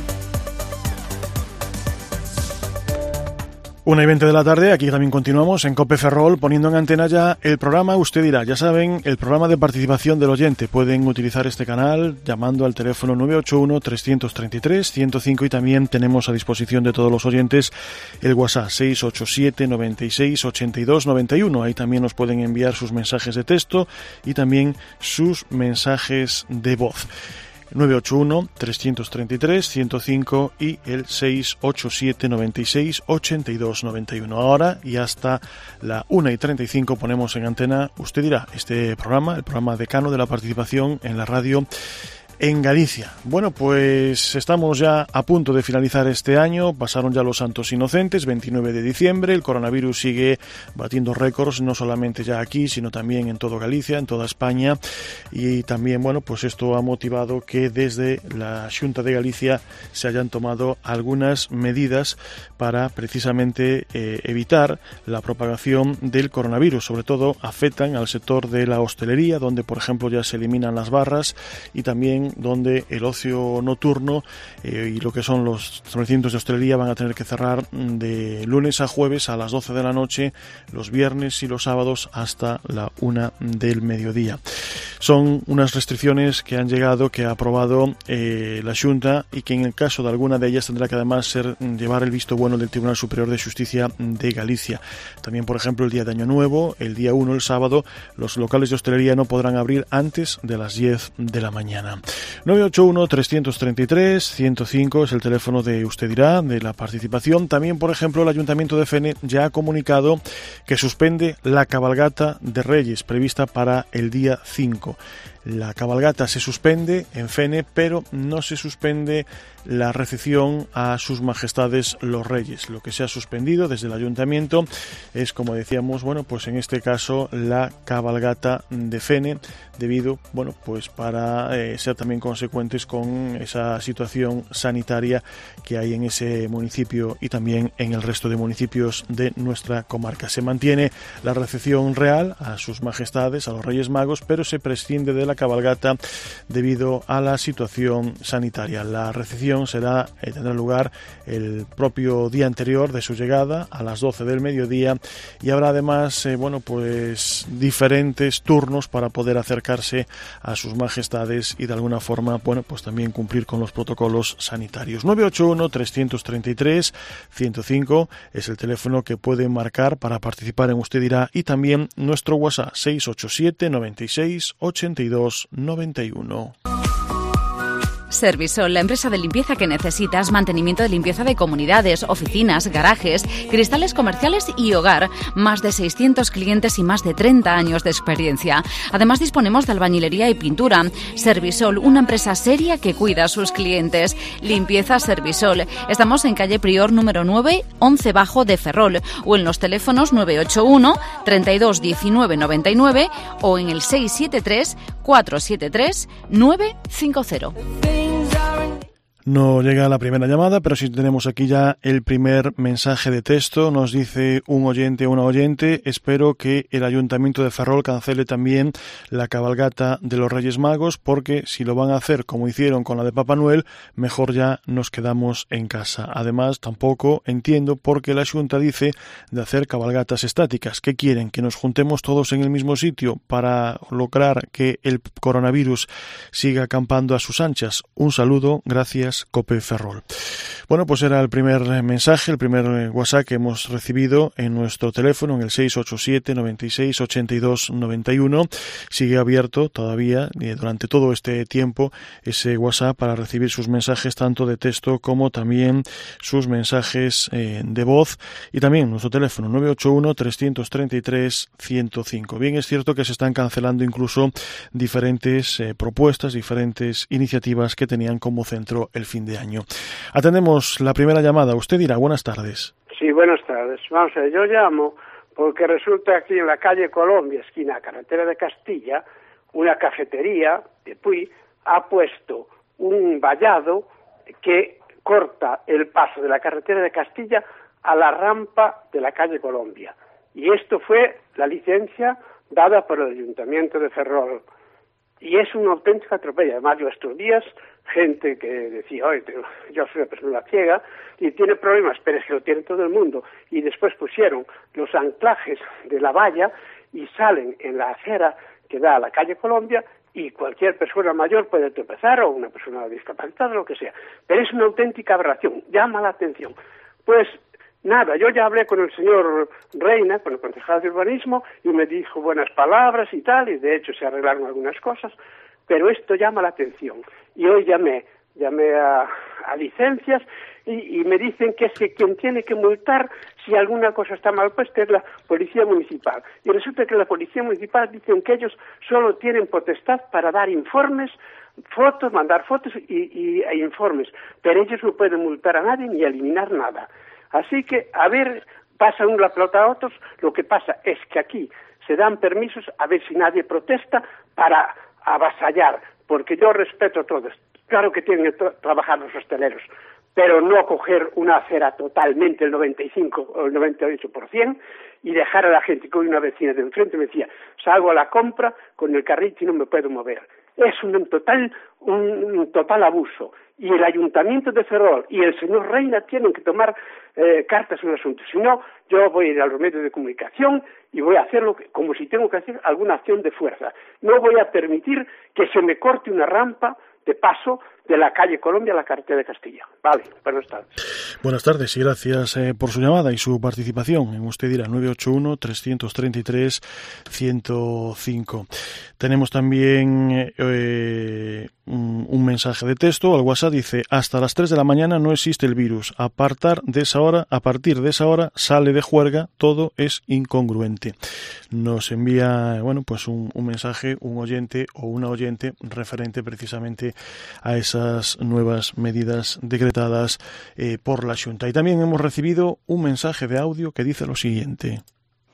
Una y veinte de la tarde, aquí también continuamos en COPE Ferrol, poniendo en antena ya el programa Usted Dirá. Ya saben, el programa de participación del oyente. Pueden utilizar este canal llamando al teléfono nueve ocho uno, tres tres tres, cero cinco, y también tenemos a disposición de todos los oyentes el WhatsApp seis ocho siete, noventa y seis, ochenta y dos, noventa y uno. Ahí también nos pueden enviar sus mensajes de texto y también sus mensajes de voz. nueve ocho uno, tres tres tres, cero cinco y el seis ocho siete, noventa y seis, ochenta y dos, noventa y uno. Ahora y hasta la una y treinta y cinco ponemos en antena Usted Dirá, este programa, el programa decano de la participación en la radio en Galicia. Bueno, pues estamos ya a punto de finalizar este año, pasaron ya los Santos Inocentes, veintinueve de diciembre, el coronavirus sigue batiendo récords, no solamente ya aquí, sino también en toda Galicia, en toda España, y también, bueno, pues esto ha motivado que desde la Xunta de Galicia se hayan tomado algunas medidas para precisamente eh, evitar la propagación del coronavirus. Sobre todo afectan al sector de la hostelería, donde por ejemplo ya se eliminan las barras, y también donde el ocio nocturno eh, y lo que son los recintos de hostelería van a tener que cerrar de lunes a jueves a las doce de la noche, los viernes y los sábados hasta la una del mediodía. Son unas restricciones que han llegado, que ha aprobado eh, la Xunta, y que en el caso de alguna de ellas tendrá que además ser llevar el visto bueno del Tribunal Superior de Justicia de Galicia. También, por ejemplo, el día de Año Nuevo, el día uno, el sábado, los locales de hostelería no podrán abrir antes de las diez de la mañana. nueve ocho uno, tres tres tres, cero cinco es el teléfono de Usted Dirá, de la participación. También, por ejemplo, el Ayuntamiento de Fene ya ha comunicado que suspende la cabalgata de Reyes prevista para el día cinco. La cabalgata se suspende en Fene, pero no se suspende la recepción a sus majestades los reyes. Lo que se ha suspendido desde el ayuntamiento es, como decíamos, bueno, pues en este caso la cabalgata de Fene, debido, bueno, pues para eh, ser también consecuentes con esa situación sanitaria que hay en ese municipio y también en el resto de municipios de nuestra comarca. Se mantiene la recepción real a sus majestades, a los Reyes Magos, pero se prescinde de la cabalgata debido a la situación sanitaria. La recepción será, eh, tendrá lugar el propio día anterior de su llegada a las doce del mediodía, y habrá además eh, bueno, pues diferentes turnos para poder acercarse a sus majestades y de alguna forma, bueno, pues también cumplir con los protocolos sanitarios. nueve ocho uno, tres tres tres, cero cinco es el teléfono que pueden marcar para participar en Usted Dirá, y también nuestro WhatsApp seis ocho siete, noventa y seis, ochenta y dos, noventa y uno. Servisol, la empresa de limpieza que necesitas, mantenimiento de limpieza de comunidades, oficinas, garajes, cristales comerciales y hogar. Más de seiscientos clientes y más de treinta años de experiencia. Además, disponemos de albañilería y pintura. Servisol, una empresa seria que cuida a sus clientes. Limpieza Servisol. Estamos en calle Prior número nueve, once bajo de Ferrol, o en los teléfonos nueve ocho uno, treinta y dos, diecinueve, noventa y nueve o en el seis siete tres, cuatro siete tres, nueve cinco cero. No llega la primera llamada, pero sí tenemos aquí ya el primer mensaje de texto. Nos dice un oyente o una oyente: espero que el Ayuntamiento de Ferrol cancele también la cabalgata de los Reyes Magos, porque si lo van a hacer como hicieron con la de Papá Noel, mejor ya nos quedamos en casa. Además, tampoco entiendo por qué la Xunta dice de hacer cabalgatas estáticas. ¿Qué quieren? ¿Que nos juntemos todos en el mismo sitio para lograr que el coronavirus siga acampando a sus anchas? Un saludo, gracias, Cope Ferrol. Bueno, pues era el primer mensaje, el primer WhatsApp que hemos recibido en nuestro teléfono, en el seis ocho siete, noventa y seis, ochenta y dos, noventa y uno. Sigue abierto todavía y durante todo este tiempo ese WhatsApp para recibir sus mensajes tanto de texto como también sus mensajes eh, de voz, y también nuestro teléfono nueve ocho uno, trescientos treinta y tres, ciento cinco. Bien, es cierto que se están cancelando incluso diferentes eh, propuestas, diferentes iniciativas que tenían como centro el fin de año. Atendemos la primera llamada. Usted dirá, buenas tardes. Sí, buenas tardes. Vamos a ver, yo llamo porque resulta aquí en la calle Colombia, esquina carretera de Castilla, una cafetería de Puy ha puesto un vallado que corta el paso de la carretera de Castilla a la rampa de la calle Colombia. Y esto fue la licencia dada por el Ayuntamiento de Ferrol. Y es una auténtica atropella. Además, yo estos días, gente que decía, oye, yo soy una persona ciega y tiene problemas, pero es que lo tiene todo el mundo. Y después pusieron los anclajes de la valla y salen en la acera que da a la calle Colombia, y cualquier persona mayor puede tropezar, o una persona discapacitada, lo que sea. Pero es una auténtica aberración, llama la atención. Pues nada, yo ya hablé con el señor Reina, con el concejal de urbanismo, y me dijo buenas palabras y tal, y de hecho se arreglaron algunas cosas, pero esto llama la atención. Y hoy llamé, llamé a, a licencias, y, y me dicen que es que quien tiene que multar si alguna cosa está mal puesta es la policía municipal. Y resulta que la policía municipal dicen que ellos solo tienen potestad para dar informes, fotos, mandar fotos y, y, e informes, pero ellos no pueden multar a nadie ni eliminar nada. Así que, a ver, pasa uno la pelota a otros. Lo que pasa es que aquí se dan permisos a ver si nadie protesta para avasallar, porque yo respeto todo. Claro que tienen que tra- trabajar los hosteleros, pero no coger una acera totalmente el noventa y cinco o el noventa y ocho por ciento y dejar a la gente. Que hoy una vecina de enfrente me decía, salgo a la compra con el carrito y no me puedo mover. Es un total, un, un total abuso. Y el Ayuntamiento de Ferrol y el señor Reina tienen que tomar eh, cartas en el asunto. Si no, yo voy a ir a los medios de comunicación y voy a hacerlo como si tengo que hacer alguna acción de fuerza. No voy a permitir que se me corte una rampa de paso de la calle Colombia a la carretera de Castilla. Vale, buenas tardes. Buenas tardes y gracias eh, por su llamada y su participación. En usted dirá nueve ocho uno, trescientos treinta y tres, ciento cinco. Tenemos también eh, un, un mensaje de texto al WhatsApp. Dice, hasta las tres de la mañana no existe el virus. A partir de esa hora, a partir de esa hora sale de juerga, todo es incongruente. Nos envía, bueno, pues un, un mensaje, un oyente o una oyente referente precisamente a esas nuevas medidas decretadas eh, por la Xunta. Y también hemos recibido un mensaje de audio que dice lo siguiente.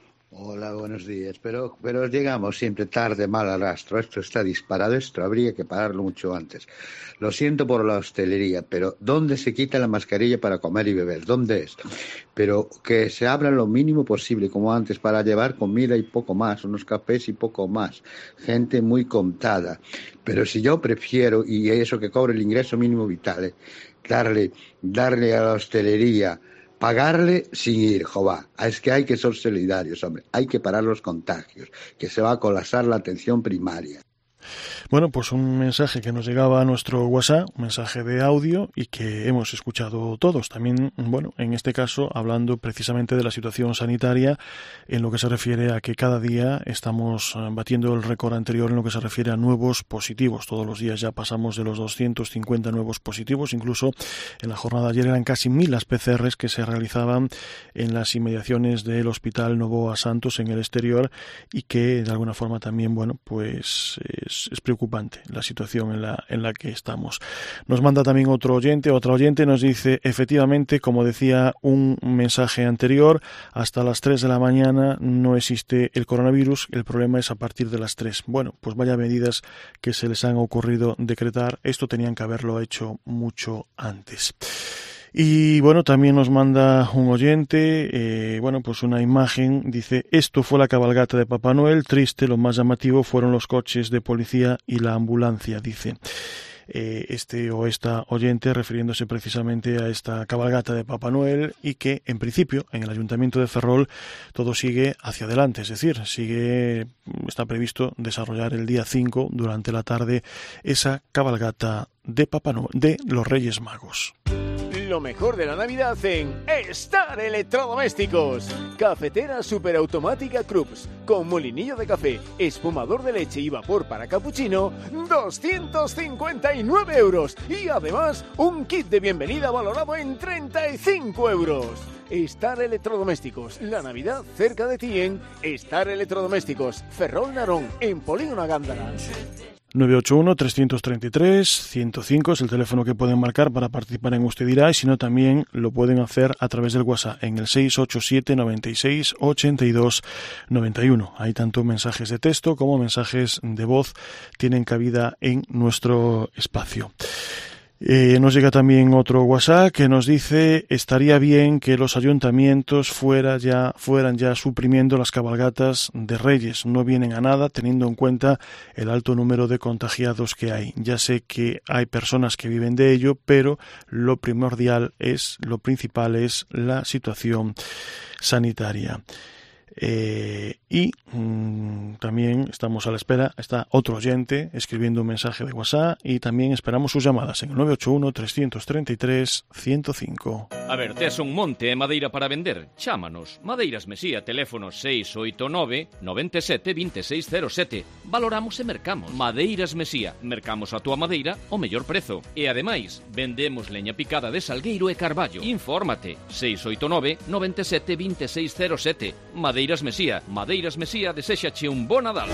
Hola, buenos días. Pero, pero llegamos siempre tarde, mal al rastro. Esto está disparado, esto habría que pararlo mucho antes. Lo siento por la hostelería, pero ¿dónde se quita la mascarilla para comer y beber? ¿Dónde es? Pero que se abra lo mínimo posible, como antes, para llevar comida y poco más, unos cafés y poco más. Gente muy contada. Pero si yo prefiero, y eso que cobre el ingreso mínimo vital, eh, darle, darle a la hostelería, pagarle sin ir, jová. Es que hay que ser solidarios, hombre. Hay que parar los contagios, que se va a colapsar la atención primaria. Bueno, pues un mensaje que nos llegaba a nuestro WhatsApp, un mensaje de audio y que hemos escuchado todos. También, bueno, en este caso, hablando precisamente de la situación sanitaria en lo que se refiere a que cada día estamos batiendo el récord anterior en lo que se refiere a nuevos positivos. Todos los días ya pasamos de los doscientos cincuenta nuevos positivos. Incluso en la jornada de ayer eran casi mil las P C Rs que se realizaban en las inmediaciones del Hospital Novoa Santos en el exterior y que de alguna forma también, bueno, pues eh, es, es preocupante la situación en la, en la que estamos. Nos manda también otro oyente, otra oyente nos dice, efectivamente, como decía un mensaje anterior, hasta las tres de la mañana no existe el coronavirus, el problema es a partir de las tres. Bueno, pues vaya medidas que se les han ocurrido decretar, esto tenían que haberlo hecho mucho antes. Y bueno, también nos manda un oyente, eh, bueno, pues una imagen, dice, esto fue la cabalgata de Papá Noel, triste, lo más llamativo fueron los coches de policía y la ambulancia, dice. Eh, este o esta oyente refiriéndose precisamente a esta cabalgata de Papá Noel y que en principio en el Ayuntamiento de Ferrol todo sigue hacia adelante, es decir, sigue está previsto desarrollar el día cinco durante la tarde esa cabalgata de Papá Noel, de los Reyes Magos. Lo mejor de la Navidad en Star Electrodomésticos. Cafetera superautomática Krups con molinillo de café, espumador de leche y vapor para capuchino, doscientos cincuenta y nueve euros. Y además, un kit de bienvenida valorado en treinta y cinco euros. Star Electrodomésticos, la Navidad cerca de ti en Star Electrodomésticos, Ferrol Narón, en Polígono Gándara. nueve ocho uno, tres tres tres, ciento cinco es el teléfono que pueden marcar para participar en Usted Dirá, y si no también lo pueden hacer a través del WhatsApp en el seis ocho siete, noventa y seis, ochenta y dos, noventa y uno. Hay tanto mensajes de texto como mensajes de voz, tienen cabida en nuestro espacio. Eh, nos llega también otro WhatsApp que nos dice estaría bien que los ayuntamientos fuera ya, fueran ya suprimiendo las cabalgatas de Reyes. No vienen a nada teniendo en cuenta el alto número de contagiados que hay. Ya sé que hay personas que viven de ello, pero lo primordial es, lo principal es la situación sanitaria. Eh, y mmm, también estamos a la espera, está otro oyente escribiendo un mensaje de WhatsApp y también esperamos sus llamadas en el nueve ocho uno, tres tres tres, ciento cinco. A ver, tes un monte de madeira para vender? Chámanos. Madeiras Mesía, teléfono seis ocho nove, noventa y siete, veintiséis cero siete. Valoramos e mercamos. Madeiras Mesía, mercamos a túa madeira o mellor prezo. E ademais, vendemos leña picada de salgueiro e carballo. Infórmate, seis ocho nove, noventa y siete, veintiséis cero siete. Madeiras Mesía, Madeiras Mesía, deséxache un bon Nadal.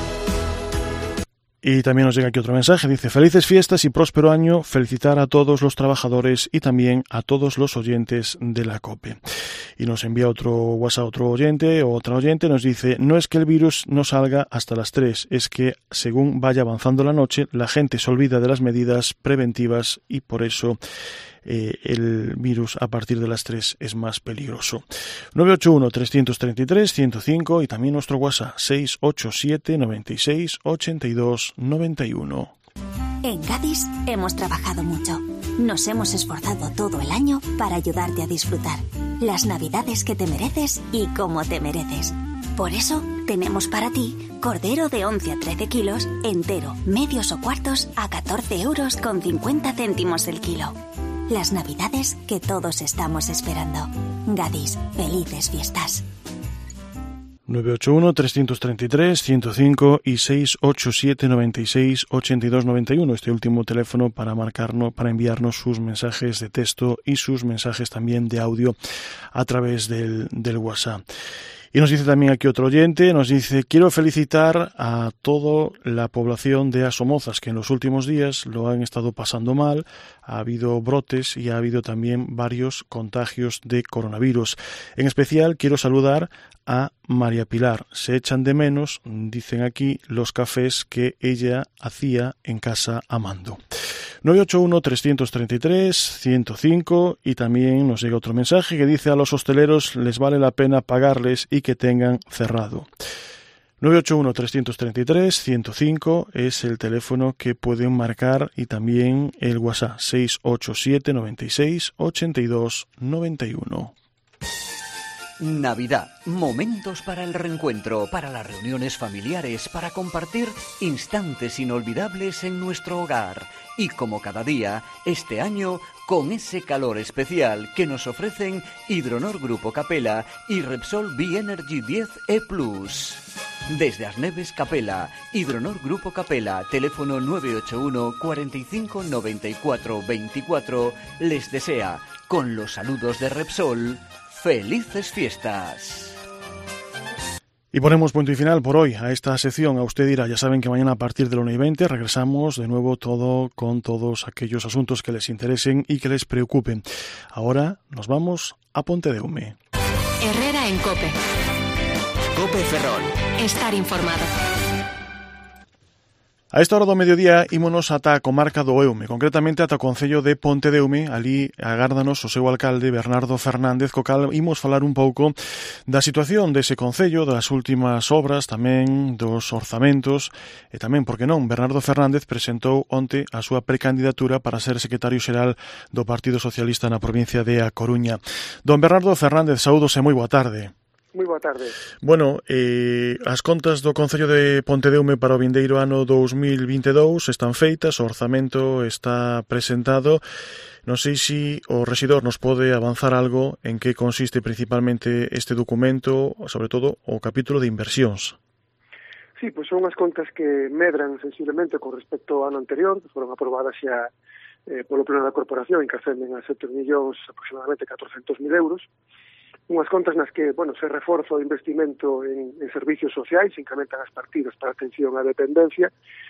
Y también nos llega aquí otro mensaje, dice, felices fiestas y próspero año, felicitar a todos los trabajadores y también a todos los oyentes de la COPE. Y nos envía otro WhatsApp, otro oyente o otra oyente, nos dice, no es que el virus no salga hasta las tres, es que según vaya avanzando la noche, la gente se olvida de las medidas preventivas y por eso Eh, el virus a partir de las tres es más peligroso. nueve ocho uno, tres tres tres, ciento cinco y también nuestro WhatsApp seis ocho siete, noventa y seis, ochenta y dos, noventa y uno. En Gadis hemos trabajado mucho. Nos hemos esforzado todo el año para ayudarte a disfrutar las navidades que te mereces y como te mereces. Por eso tenemos para ti cordero de once a trece kilos, entero, medios o cuartos a catorce euros con cincuenta céntimos el kilo. Las navidades que todos estamos esperando. Gadis, felices fiestas. nueve ocho uno, tres tres tres, ciento cinco y seis ocho siete, noventa y seis, ochenta y dos, noventa y uno. Este último teléfono para marcarnos, para enviarnos sus mensajes de texto y sus mensajes también de audio a través del, del WhatsApp. Y nos dice también aquí otro oyente, nos dice, quiero felicitar a toda la población de Asomozas, que en los últimos días lo han estado pasando mal, ha habido brotes y ha habido también varios contagios de coronavirus. En especial quiero saludar a María Pilar. Se echan de menos, dicen aquí, los cafés que ella hacía en casa amando. nueve ocho uno, tres tres tres, ciento cinco y también nos llega otro mensaje que dice a los hosteleros les vale la pena pagarles y que tengan cerrado. nueve ocho uno, tres tres tres, ciento cinco es el teléfono que pueden marcar y también el WhatsApp seis ocho siete, noventa y seis, ochenta y dos, noventa y uno. Navidad, momentos para el reencuentro, para las reuniones familiares, para compartir instantes inolvidables en nuestro hogar. Y como cada día, este año, con ese calor especial que nos ofrecen Hidronor Grupo Capela y Repsol B-Energy diez E Plus. Desde As Neves, Capela, Hidronor Grupo Capela, teléfono nueve ocho uno, cuarenta y cinco, noventa y cuatro, veinticuatro, les desea, con los saludos de Repsol, ¡felices fiestas! Y ponemos punto y final por hoy a esta sección. A usted dirá, ya saben que mañana a partir de la una y veinte regresamos de nuevo todo con todos aquellos asuntos que les interesen y que les preocupen. Ahora nos vamos a Pontedeume. Herrera en COPE. COPE Ferrol. Estar informado. A esta hora do mediodía ímonos ata a comarca do Eume, concretamente ata o concello de Pontedeume. Ali agárdanos o seu alcalde Bernardo Fernández, co cal imos falar un pouco da situación dese concello, das últimas obras, tamén dos orzamentos e tamén, por que non, Bernardo Fernández presentou onte a súa precandidatura para ser secretario xeral do Partido Socialista na provincia de A Coruña. Don Bernardo Fernández, saúdos e moi boa tarde. Moi boa tarde. Bueno, eh, as contas do Concello de Pontedeume para o vindeiro ano dous mil vinte e dous están feitas, o orzamento está presentado. Non sei se o rexidor nos pode avanzar algo en que consiste principalmente este documento, sobre todo o capítulo de inversións. Sí, pois son as contas que medran sensiblemente con respecto ao ano anterior, que foron aprobadas xa eh, polo pleno da corporación, que ascenden a sete millóns, aproximadamente catorcentos mil euros. Unhas contas nas que, bueno, se reforza o investimento en, en servicios sociais, se incrementan as partidas para atención á dependencia,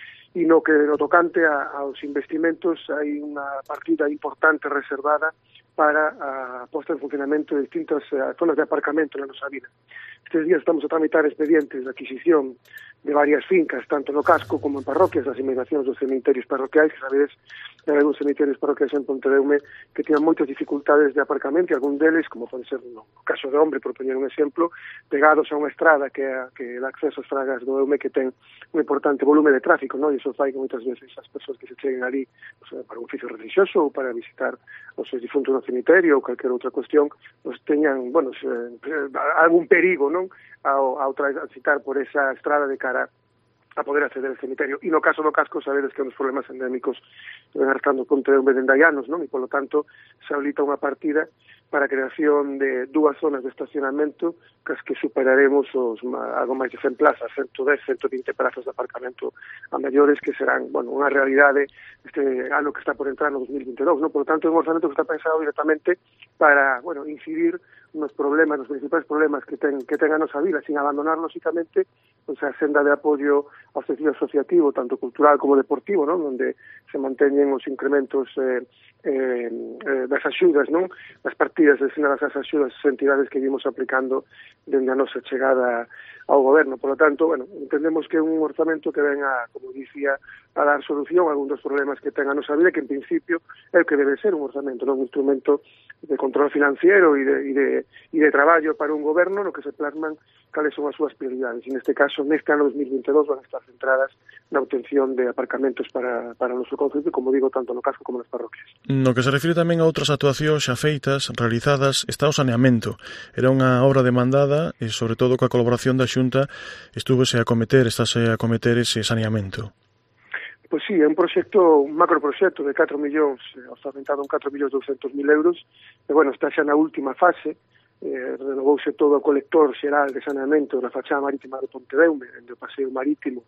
e no que no tocante a, aos investimentos hai unha partida importante reservada para a posta en funcionamento de distintas uh, zonas de aparcamento na nosa vida. Estes días estamos a tramitar expedientes de adquisición de varias fincas, tanto no casco como en parroquias, das inmediacións dos cementerios parroquiais, que sabedes, hai algúns cementerios parroquiais en Pontedeume que tienen moitas dificultades de aparcamento, e algún deles, como pode ser no caso de Hombre, por poñer un exemplo, pegados a unha estrada que é que dá acceso ás fragas do Eume, que ten un importante volume de tráfico, non? E iso fai que moitas veces as persoas que se cheguen ali pues, para un oficio religioso ou para visitar os seus difuntos no cemiterio ou calquera outra cuestión, pues, teñan, bueno, se, algún perigo, non? Ao, ao transitar por esa estrada de cara a poder acceder ao cemiterio. E no caso do casco, sabedes que é un dos problemas endémicos que ven arrastando Pontedeume dende hai anos, non? E, polo tanto, se habilita unha partida para a creación de dúas zonas de estacionamento cas que superaremos os algo máis de cen plazas, ciento dez, ciento vinte plazas de aparcamento a maiores, que serán, bueno, unha realidade este ano que está por entrar no dos mil vinte e dous, non? Por lo tanto, é un orzamento que está pensado directamente para, bueno, incidir nos problemas, nos principais problemas que ten que ten a nosa vida, sin abandonar, lógicamente, pues, a senda de apoio ao sector asociativo, tanto cultural como deportivo, non? Onde se manteñen os incrementos eh, eh, eh, das axudas, non? Das partidas destinadas ás axudas das entidades que vimos aplicando dende a nosa chegada ao goberno. Por lo tanto, bueno, entendemos que é un orzamento que ven a, como dicía, a dar solución a algún dos problemas que ten a nosa vida, que en principio é o que debe ser un orzamento, non? Un instrumento de control financiero e de, e de, e de traballo para un goberno no que se plasman cales son as súas prioridades. E neste caso, neste ano dos mil vinte e dous van a estar centradas na obtención de aparcamentos para, para o noso concello, como digo, tanto no casco como nas parroquias. No que se refire tamén a outras actuacións xa feitas, realizadas, está o saneamento. Era unha obra demandada e, sobre todo, coa colaboración da Xunta estúvose a cometer, estáse a cometer ese saneamento. Pois sí, é un proxecto, un macroproxecto de catro millóns, orzamentado en catro millóns douscentos mil euros, e, bueno, está xa na última fase. Eh, renovouse todo o colector xeral de saneamento na fachada marítima de Pontedeume, dende o paseo marítimo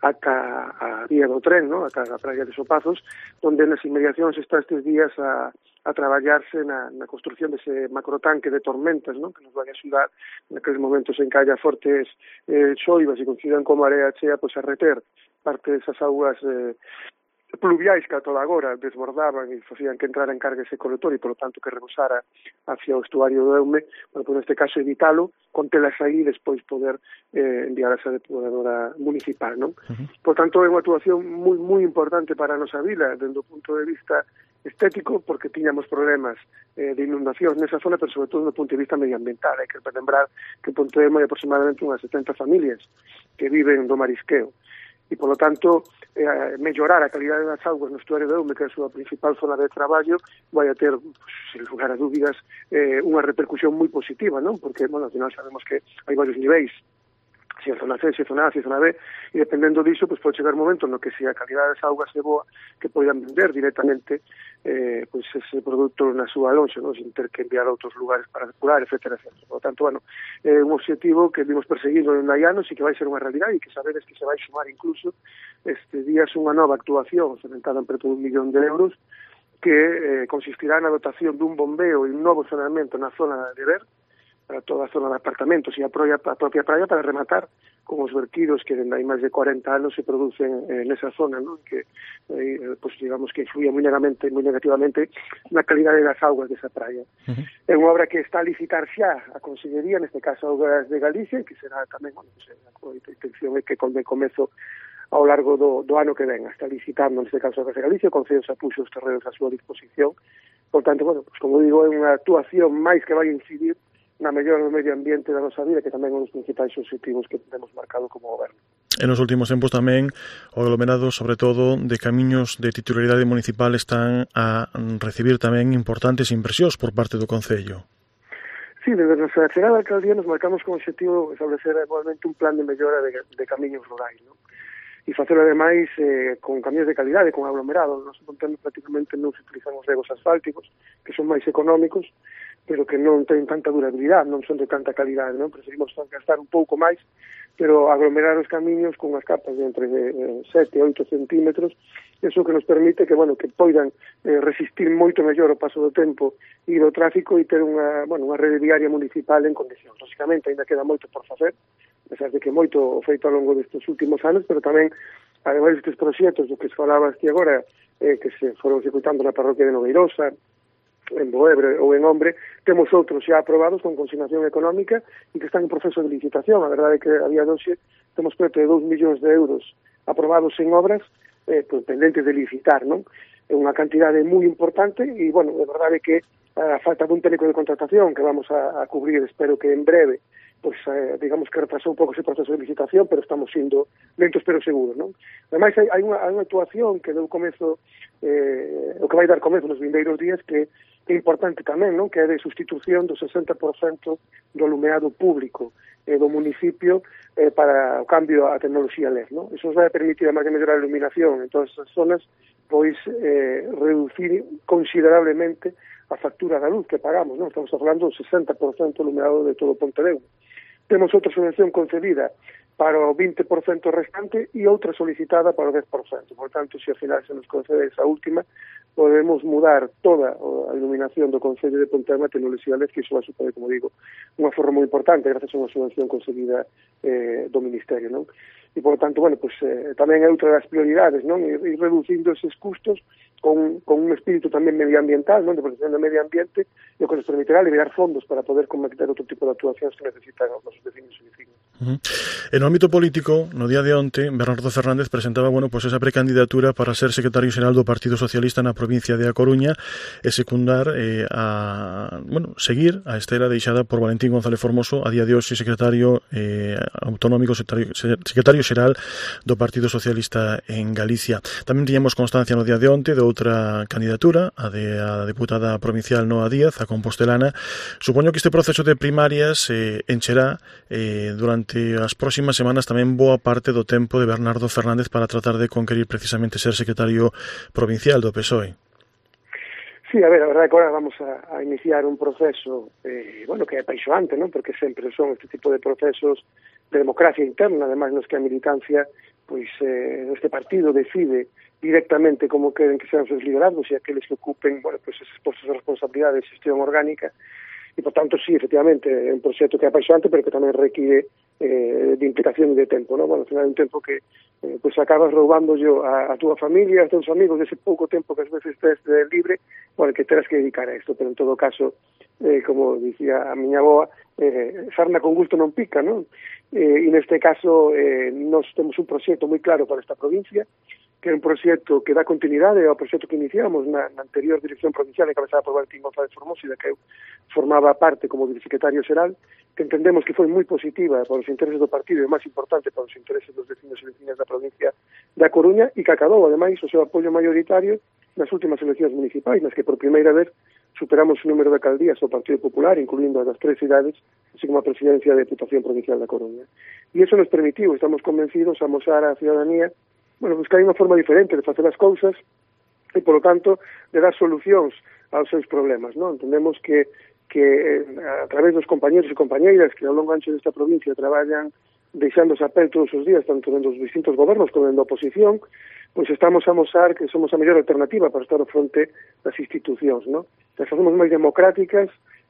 ata a vía do tren, ¿no? Ata a praia de Sopazos, onde nas inmediacións está estes días a, a traballarse na, na construción dese macrotanque de tormentas, ¿no? Que nos vai a axudar naqueles momentos en que haya fortes eh, xoivas e coincidan como area chea, pois a reter parte desas augas eh, pluviais que a toda agora desbordaban e facían que entrara en carga ese colector e, por lo tanto, que rebosara hacia o estuario do Eume, bueno, pues neste caso evitalo, contelas aí e despois poder eh, enviar a esa depuradora municipal, non? Uh-huh. Por tanto, é unha actuación moi moi importante para a nosa vila, dende o punto de vista estético, porque tiñamos problemas eh, de inundacións nesa zona, pero sobre todo do punto de vista medioambiental. Hai que lembrar que Pontedeume hai aproximadamente unhas setenta familias que viven do marisqueo. E, polo tanto, eh, mellorar a calidade das augas no estuario de Eume, que é a súa principal zona de traballo, vai a ter, pues, sin lugar a dúbidas, eh, unha repercusión moi positiva, non? Porque, bueno, ao final sabemos que hai varios niveis, si a zona C, si a zona A, si a zona B, e dependendo diso, pues, pode chegar un momento no que se a calidade das augas é boa, que poidan vender directamente eh, pues, ese produto na súa lonxa, ¿no? Sin ter que enviar a outros lugares para depurar, etcétera, etcétera. Por lo tanto, bueno, é eh, un objetivo que vimos perseguindo en hai anos e que vai ser unha realidade e que sabedes que se vai sumar incluso este día é unha nova actuación cementada en preto dun millón de euros que eh, consistirá na dotación dun bombeo e un novo saneamento na zona de Ver, para toda a zona de apartamentos e a propia, a propia praia para rematar con os vertidos que dende hai máis de cuarenta anos se producen eh, nesa zona, ¿no? Que, eh, pues, digamos que influye moi negativamente, moi negativamente na calidade das augas desa praia. Uh-huh. É unha obra que está a licitar xa a Consellería, neste caso Augas de Galicia, que será tamén, bueno, pues, a intención é que con de comezo ao largo do, do ano que ven, está licitando, neste caso Augas de Galicia, o Concello xa puxo os terrenos a súa disposición. Por tanto, bueno, pues, como digo, é unha actuación máis que vai incidir na mellora do medio ambiente da nosa vida, que tamén é un dos principais objetivos que temos marcado como goberno. En os últimos tempos tamén o aglomerado, sobre todo, de camiños de titularidade municipal están a recibir tamén importantes impresións por parte do Concello. Sí, desde a nosa chegada á alcaldía nos marcamos como objetivo establecer igualmente un plan de mellora de, de camiños rurais, ¿no? E facelo ademais eh, con camiños de calidade, con aglomerado. Nos montando prácticamente non se utilizan os regos asfálticos, que son máis económicos, pero que non ten tanta durabilidade, non son de tanta calidade, non? Preferimos gastar un pouco máis, pero aglomerar os camiños con as capas de entre eh, sete e oito centímetros, eso que nos permite que, bueno, que poidan eh, resistir moito mellor o paso do tempo e do tráfico e ter unha, bueno, unha rede viaria municipal en condicións. Lógicamente, ainda queda moito por facer, a pesar de que moito feito ao longo destes últimos anos, pero tamén, ademais destes proxectos do que se falaba aquí agora, eh, que se foron executando na parroquia de Nogueirosa, en Boebre ou en Hombre, temos outros xa aprobados con consignación económica e que están en proceso de licitación. A verdade é que a día de hoxe temos preto de dous millóns de euros aprobados en obras eh, pues, pendentes de licitar, non? É unha cantidade moi importante e, bueno, a verdade é que a falta dun técnico de contratación que vamos a, a cubrir, espero que en breve, pues eh, digamos que retrasou un pouco ese proceso de licitación, pero estamos siendo lentos pero seguros, non? Ademais, hai, hai, unha, hai unha actuación que deu comezo, eh, o que vai dar comezo nos vindeiros días, que é importante tamén, non? Que é de sustitución do sesenta por cento do alumeado público eh, do municipio eh, para o cambio á tecnoloxía L E D, non? Iso nos vai permitir, además de mellorar a iluminación en todas as zonas, pois eh, reducir considerablemente a factura da luz que pagamos, non? Estamos falando do sesenta por cento alumeado de todo Pontevedra. Temos outra subvención concedida para o vinte por cento restante e outra solicitada para o dez por cento. Por tanto, se ao final se nos concede esa última, podemos mudar toda a iluminación do Concello de Pontevedra a tecnoloxía L E D, que iso vai suponer, como digo, unha forma moi importante gracias a unha subvención concedida eh, do Ministerio, non? E, por tanto, bueno, pues, eh, tamén é outra das prioridades, non? Ir, ir reducindo eses custos con, con un espírito tamén medioambiental, non? De protección do medio ambiente, e o que nos permitirá liberar fondos para poder cometer outro tipo de actuacións que necesitan os nosos vecinos e vecinas. Uh-huh. En o ámbito político, no día de onte, Bernardo Fernández presentaba, bueno, pues esa precandidatura para ser secretario xeral do Partido Socialista na provincia de A Coruña e secundar eh, a, bueno, seguir a estela deixada por Valentín González Formoso, a día de hoxe secretario eh, autonómico, secretario, secretario xeral do Partido Socialista en Galicia. Tamén tiñamos constancia no día de onte de outra candidatura, a de a deputada provincial Noa Díaz, a compostelana. Supoño que este proceso de primarias eh, encherá eh, durante as próximas semanas tamén boa parte do tempo de Bernardo Fernández para tratar de conquerir precisamente ser secretario provincial do P S O E. Sí, a ver, a verdade é que agora vamos a, a iniciar un proceso, eh, bueno, que é apaixoante, non? Porque sempre son este tipo de procesos de democracia interna, ademais nos que a militancia, pois, eh, este partido decide directamente como queren que sean os seus liderazgos e aqueles que ocupen, bueno, pois, esos postos de responsabilidade de xestión orgánica. E, por tanto, sí, efectivamente, é un proxecto que é apaixoante, pero que tamén require eh, de implicación e de tempo, non? Bueno, ao final é un tempo que eh, pues acabas roubando yo a, a túa familia, a teus amigos, dese pouco tempo que ás veces tes de libre, bueno, que terás que dedicar a isto, pero en todo caso, eh, como dicía a miña avoa, eh, sarna con gusto non pica, non? Eh, e neste caso, eh, nós temos un proxecto moi claro para esta provincia, que é un proxecto que dá continuidade ao proxecto que iniciamos na, na anterior dirección provincial encabezada por Valentín González Formoso e da que eu formaba parte como vicesecretario xeral, que entendemos que foi moi positiva para os intereses do partido e máis importante para os intereses dos vecinos e vecinas da provincia da Coruña e que acadou, ademais, o seu apoio mayoritario nas últimas eleccións municipais, nas que por primeira vez superamos o número de alcaldías ao Partido Popular, incluindo as das tres cidades, así como a presidencia da Deputación Provincial da Coruña. E iso nos permitiu, estamos convencidos, amosar á ciudadanía, bueno, buscar unha forma diferente de facer as cousas e, polo tanto, de dar solucións aos seus problemas, non? Entendemos que, que eh, a través dos compañeros e compañeiras que ao longo ancho desta provincia traballan deixándose a pel todos os días, tanto dentro dos distintos gobernos como dentro da oposición, pois estamos a mostrar que somos a mellor alternativa para estar ao fronte das institucións, non? As facemos máis democráticas,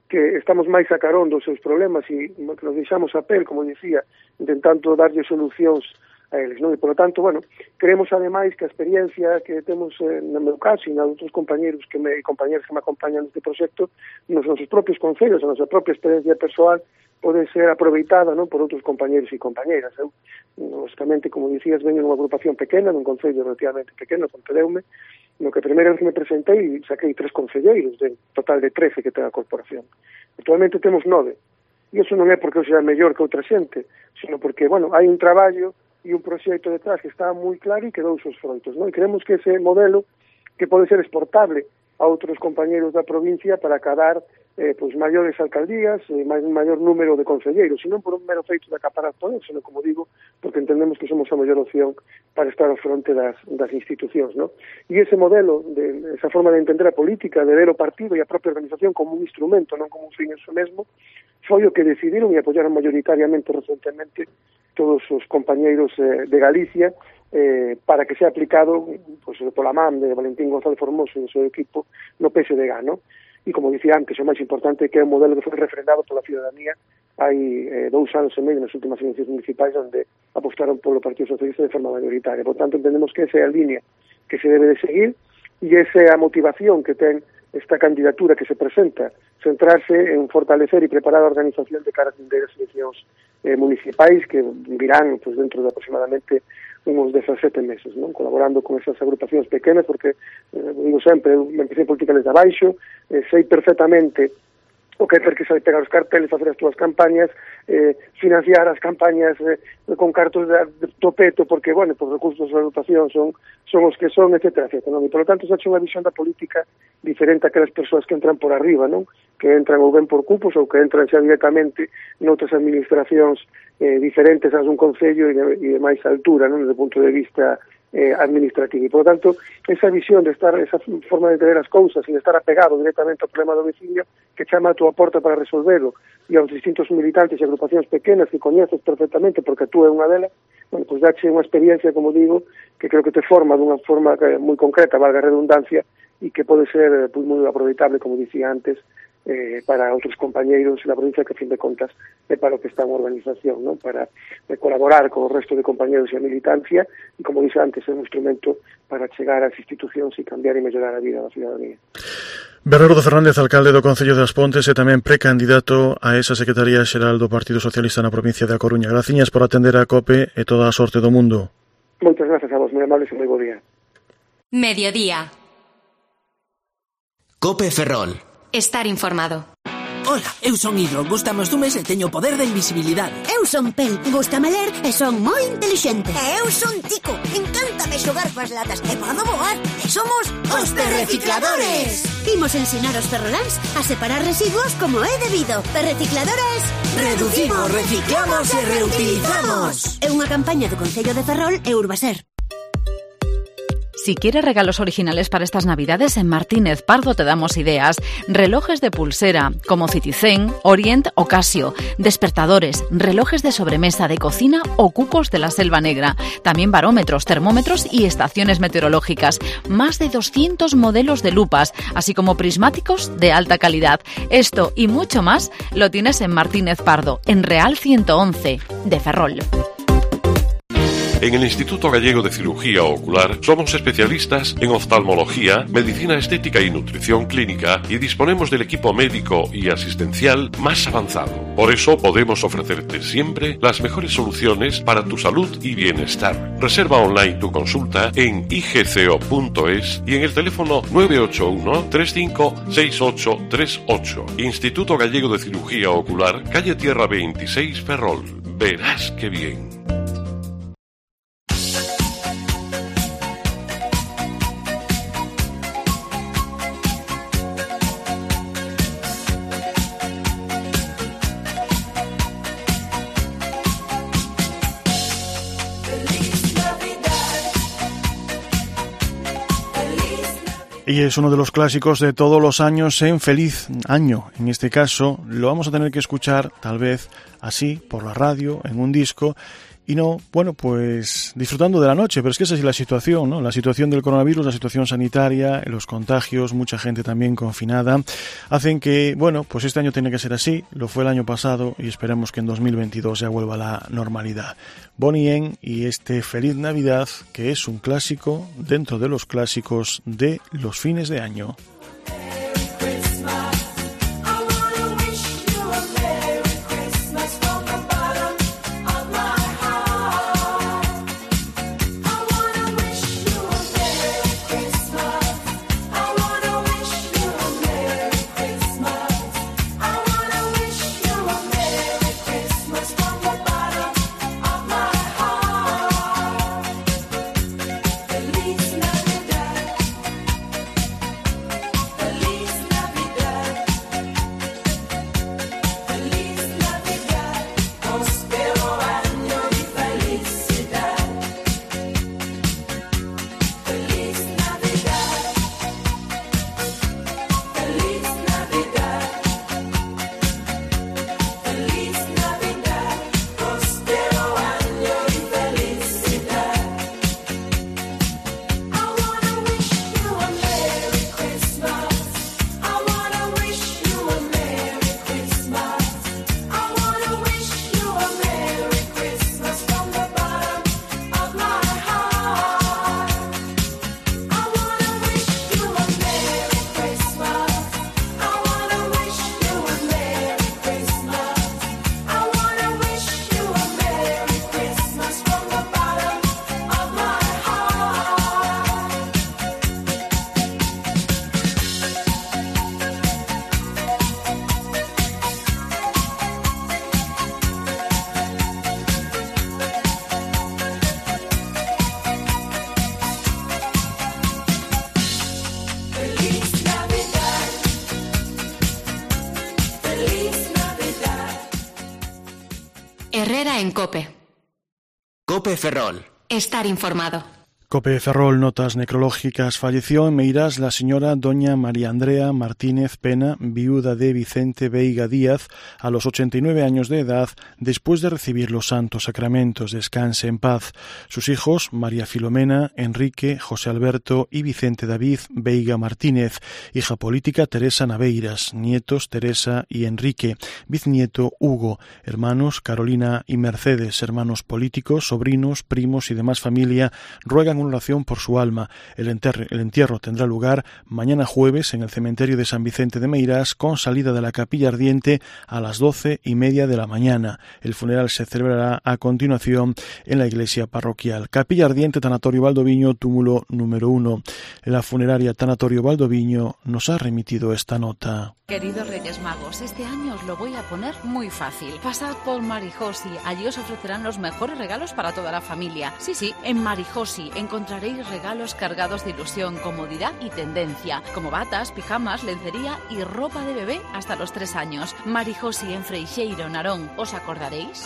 que estamos máis a carón dos seus problemas e que nos deixamos a pel, como dicía, intentando darlle solucións a eles, non? E, por lo tanto, bueno, creemos ademais que a experiencia que temos eh, no meu caso e na outros compañeros que me, compañeros que me acompañan neste proxecto, nos nosos propios concellos, a nosa propia experiencia persoal, pode ser aproveitada, non, por outros compañeros e compañeras. Eu, lógicamente, como dicías, venho nunha agrupación pequena, nun concello relativamente pequeno, Pontedeume, no que a primeira vez que me presentei saquei tres concelleiros, de total de trece que ten a corporación. Actualmente temos nove, e iso non é porque eu sea mellor que outra xente, sino porque, bueno, hai un traballo e un proxecto detrás que está moi claro e que dou os seus froitos, non? E creemos que ese modelo que pode ser exportable a outros compañeros da provincia para acadar eh, pois maiores alcaldías, eh, máis un maior número de concelleiros, non por un mero feito de acaparar poder, senón, como digo, porque entendemos que somos a mellor opción para estar ao fronte das, das institucións, non? E ese modelo, de, esa forma de entender a política, de ver o partido e a propia organización como un instrumento, non como un fin en sí mesmo, foi o que decidiron e apoyaron mayoritariamente recentemente todos os compañeiros eh, de Galicia, eh, para que sea aplicado pues, pola man de Valentín González Formoso e o seu equipo no P S D G, ¿no? E como dicía antes, o máis importante que é un modelo que foi refrendado pola ciudadanía hai eh, dous anos e medio nas últimas eleccións municipais onde apostaron polo Partido Socialista de forma mayoritaria. Por tanto, entendemos que esa é a línea que se debe de seguir e esa é a motivación que ten esta candidatura que se presenta, centrarse en fortalecer e preparar a organización de cara a as eleccións eh, municipais que virán pues, dentro de aproximadamente uns dezasete meses, non? Colaborando con esas agrupacións pequenas, porque, eh, digo sempre, eu me empecé en política desde abaixo, eh, sei perfectamente o que é ter que saber pegar os carteles, facer as túas campañas, eh, financiar as campañas eh, con cartos de, de topeto, porque, bueno, por recursos da agrupación son, son os que son, etcétera, etcétera, non? E, por lo tanto, se ha hecho unha visión da política diferente a aquelas persoas que entran por arriba, non? Que entran ou ben por cupos ou que entran xa directamente noutras administracións eh, diferentes ás un concello e de, e de máis altura, non? Desde o punto de vista eh, administrativo. E, por lo tanto, esa visión de estar, esa forma de ver as cousas e de estar apegado directamente ao problema do veciño que chama a túa porta para resolverlo e aos distintos militantes e agrupacións pequenas que coñeces perfectamente porque tú é unha delas, bueno, pois dache unha experiencia, como digo, que creo que te forma dunha forma moi concreta, valga a redundancia, e que pode ser pois, moi aproveitable, como dicía antes, eh, para outros compañeiros da provincia que, a fin de contas, é para o que está unha organización, non? Para eh, colaborar con o resto de compañeiros e a militancia e, como disse antes, é un instrumento para chegar ás institucións e cambiar e mellorar a vida da ciudadanía. Bernardo Fernández, alcalde do Concello das Pontes e tamén precandidato a esa Secretaría Xeral do Partido Socialista na provincia da Coruña. Graciñas por atender a COPE e toda a sorte do mundo. Moitas gracias a vos, moi amables e moi bo día. Mediodía. COPE Ferrol. Estar informado. Ola, eu son Hidro, gústame os zumes e teño o poder da invisibilidade. Eu son Pel, gústame ler e son moi inteligente. E eu son Tico, encántame xogar coas latas e podo voar. E somos os Perrecicladores. Imos ensinar aos ferroláns a separar residuos como é debido. Perrecicladores, reducimos, reciclamos e reutilizamos. É unha campaña do Concello de Ferrol e Urbaser. Si quieres regalos originales para estas Navidades, en Martínez Pardo te damos ideas. Relojes de pulsera, como Citizen, Orient o Casio. Despertadores, relojes de sobremesa, de cocina o cupos de la Selva Negra. También barómetros, termómetros y estaciones meteorológicas. Más de doscientos modelos de lupas, así como prismáticos de alta calidad. Esto y mucho más lo tienes en Martínez Pardo, en Real ciento once, de Ferrol. En el Instituto Gallego de Cirugía Ocular somos especialistas en oftalmología, medicina estética y nutrición clínica y disponemos del equipo médico y asistencial más avanzado. Por eso podemos ofrecerte siempre las mejores soluciones para tu salud y bienestar. Reserva online tu consulta en i g c o punto es y en el teléfono nueve ocho uno, tres cinco seis ocho tres ocho. Instituto Gallego de Cirugía Ocular, calle Tierra veintiséis, Ferrol. Verás qué bien. Y es uno de los clásicos de todos los años en Feliz Año. En este caso lo vamos a tener que escuchar tal vez así, por la radio, en un disco, y no, bueno, pues disfrutando de la noche, pero es que esa es la situación, ¿no? La situación del coronavirus, la situación sanitaria, los contagios, mucha gente también confinada, hacen que, bueno, pues este año tiene que ser así, lo fue el año pasado y esperemos que en dos mil veintidós ya vuelva a la normalidad. Bonnie M y este Feliz Navidad, que es un clásico dentro de los clásicos de los fines de año. Herrera en COPE. COPE Ferrol. Estar informado. COPE Ferrol, notas necrológicas. Falleció en Meirás la señora doña María Andrea Martínez Pena, viuda de Vicente Veiga Díaz, a los ochenta y nueve años de edad, después de recibir los santos sacramentos. Descanse en paz. Sus hijos, María Filomena, Enrique, José Alberto y Vicente David Veiga Martínez. Hija política, Teresa Naveiras. Nietos, Teresa y Enrique. Biznieto, Hugo. Hermanos, Carolina y Mercedes. Hermanos políticos, sobrinos, primos y demás familia ruegan una oración por su alma. El entierro, el entierro tendrá lugar mañana jueves en el cementerio de San Vicente de Meirás, con salida de la capilla ardiente a las doce y media de la mañana. El funeral se celebrará a continuación en la iglesia parroquial. Capilla ardiente, Tanatorio Valdoviño, túmulo número uno. La funeraria Tanatorio Valdoviño nos ha remitido esta nota. Queridos Reyes Magos, este año os lo voy a poner muy fácil. Pasad por Marijosi, allí os ofrecerán los mejores regalos para toda la familia. Sí, sí, en Marijosi encontraréis regalos cargados de ilusión, comodidad y tendencia, como batas, pijamas, lencería y ropa de bebé hasta los tres años. Marijosi en Freixeiro, Narón, ¿os acordaréis?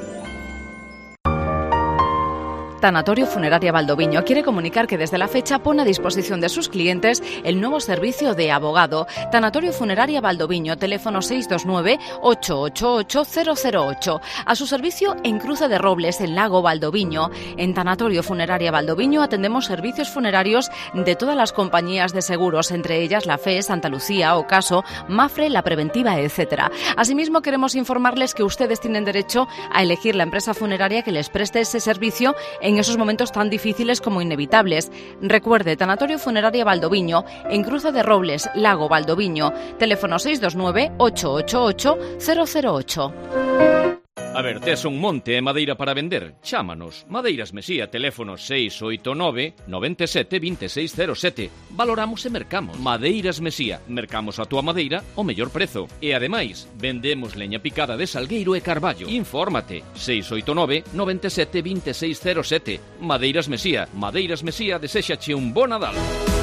Tanatorio Funeraria Valdoviño quiere comunicar que desde la fecha pone a disposición de sus clientes el nuevo servicio de abogado. Tanatorio Funeraria Valdoviño, teléfono seis dos nueve, ocho ocho ocho, cero cero ocho. A su servicio en Cruce de Robles, en Lago Valdoviño. En Tanatorio Funeraria Valdoviño atendemos servicios funerarios de todas las compañías de seguros, entre ellas La Fe, Santa Lucía, Ocaso, Mafre, La Preventiva, etcétera. Asimismo, queremos informarles que ustedes tienen derecho a elegir la empresa funeraria que les preste ese servicio en esos momentos tan difíciles como inevitables. Recuerde, Tanatorio Funeraria Valdoviño, en Cruce de Robles, Lago Valdoviño, teléfono seis dos nueve, ocho ocho ocho, cero cero ocho. A ver, tes un monte e madeira para vender? Chámanos. Madeiras Mesía, teléfono seis oito nove, nove sete, dos seis cero sete. Valoramos e mercamos. Madeiras Mesía, mercamos a túa madeira o mellor prezo. E ademais, vendemos leña picada de salgueiro e carballo. Infórmate. seis oito nove, nove sete, dos seis cero sete. Madeiras Mesía. Madeiras Mesía deséxache un bo Nadal.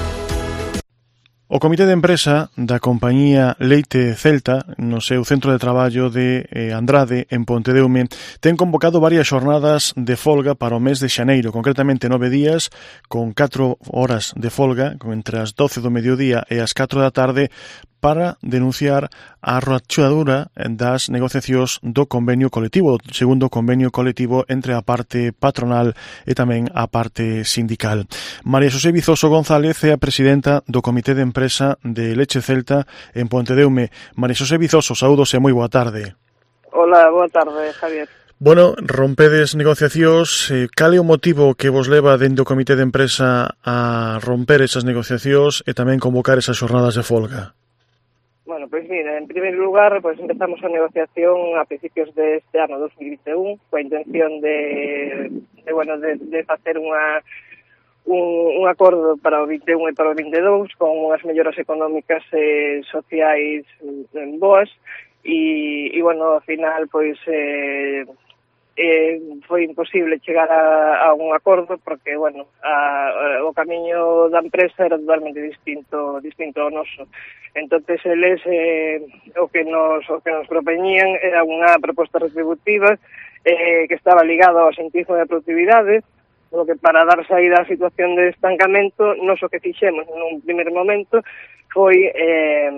O Comité de Empresa da compañía Leite Celta, no seu centro de traballo de eh, Andrade, en Pontedeume, ten convocado varias xornadas de folga para o mes de xaneiro, concretamente nove días, con catro horas de folga, entre as doce do mediodía e as catro da tarde, para denunciar a rachadura das negociacións do convenio colectivo, o segundo convenio colectivo entre a parte patronal e tamén a parte sindical. María Xosé Vizoso González é a presidenta do Comité de Empresa de Leche Celta en Pontedeume. María Xosé Vizoso, saúdos e moi boa tarde. Hola, boa tarde, Javier. Bueno, rompedes negociacións, eh, cal é o motivo que vos leva dentro do Comité de Empresa a romper esas negociacións e tamén convocar esas xornadas de folga? Bueno, pois mira, en primeiro lugar, pois empezamos a negociación a principios deste ano dos mil vinte e un, coa intención de, de bueno, de, de facer unha un, un acordo para o vinte e un e para o vinte e dous con unhas melloras económicas e sociais boas e, e bueno, ao final, pois eh, Eh, foi imposible chegar a, a un acordo porque, bueno, a, a, o camiño da empresa era totalmente distinto distinto ao noso. Entonces, eles eh, o que nos o que nos propoñían era unha proposta retributiva eh, que estaba ligada ao asentismo da productividade, lo que para dar saída á situación de estancamento, nos o que fixemos nun primer momento foi eh,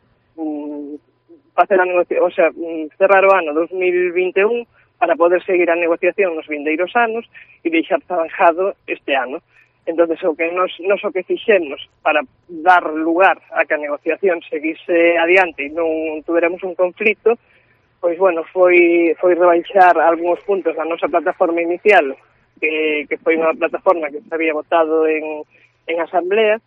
facer a negociación, o sea, cerrar o ano dos mil vinte e un para poder seguir a negociación nos vindeiros anos e deixar zanjado este ano. Entonces, o que nos, nos o que fixemos para dar lugar a que a negociación seguise adiante e non tuveremos un conflito, pois, bueno, foi, foi rebaixar algúns puntos da nosa plataforma inicial, que, que foi unha plataforma que se había votado en, en asamblea,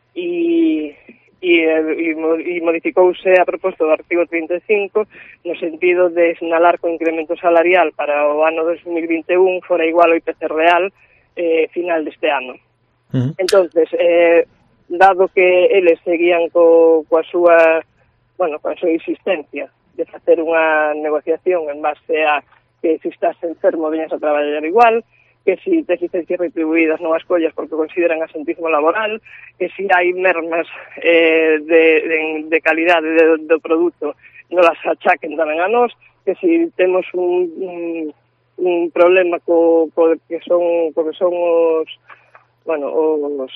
e... E, e, e modificouse a proposta do artigo trinta e cinco no sentido de sinalar que o incremento salarial para o ano dos mil vinte e un fora igual ao I P C real eh, final deste ano. Uh-huh. Entonces, eh, dado que eles seguían co, coa súa, bueno, coa súa existencia de facer unha negociación en base a que se estás enfermo veñas a traballar igual, que si tes licencias retribuídas non as collas porque consideran asentismo laboral, que si hai mermas eh, de, de, de calidade de, do produto non las achaquen tamén a nós, que si temos un, un, un problema co, co que son co que son os bueno, os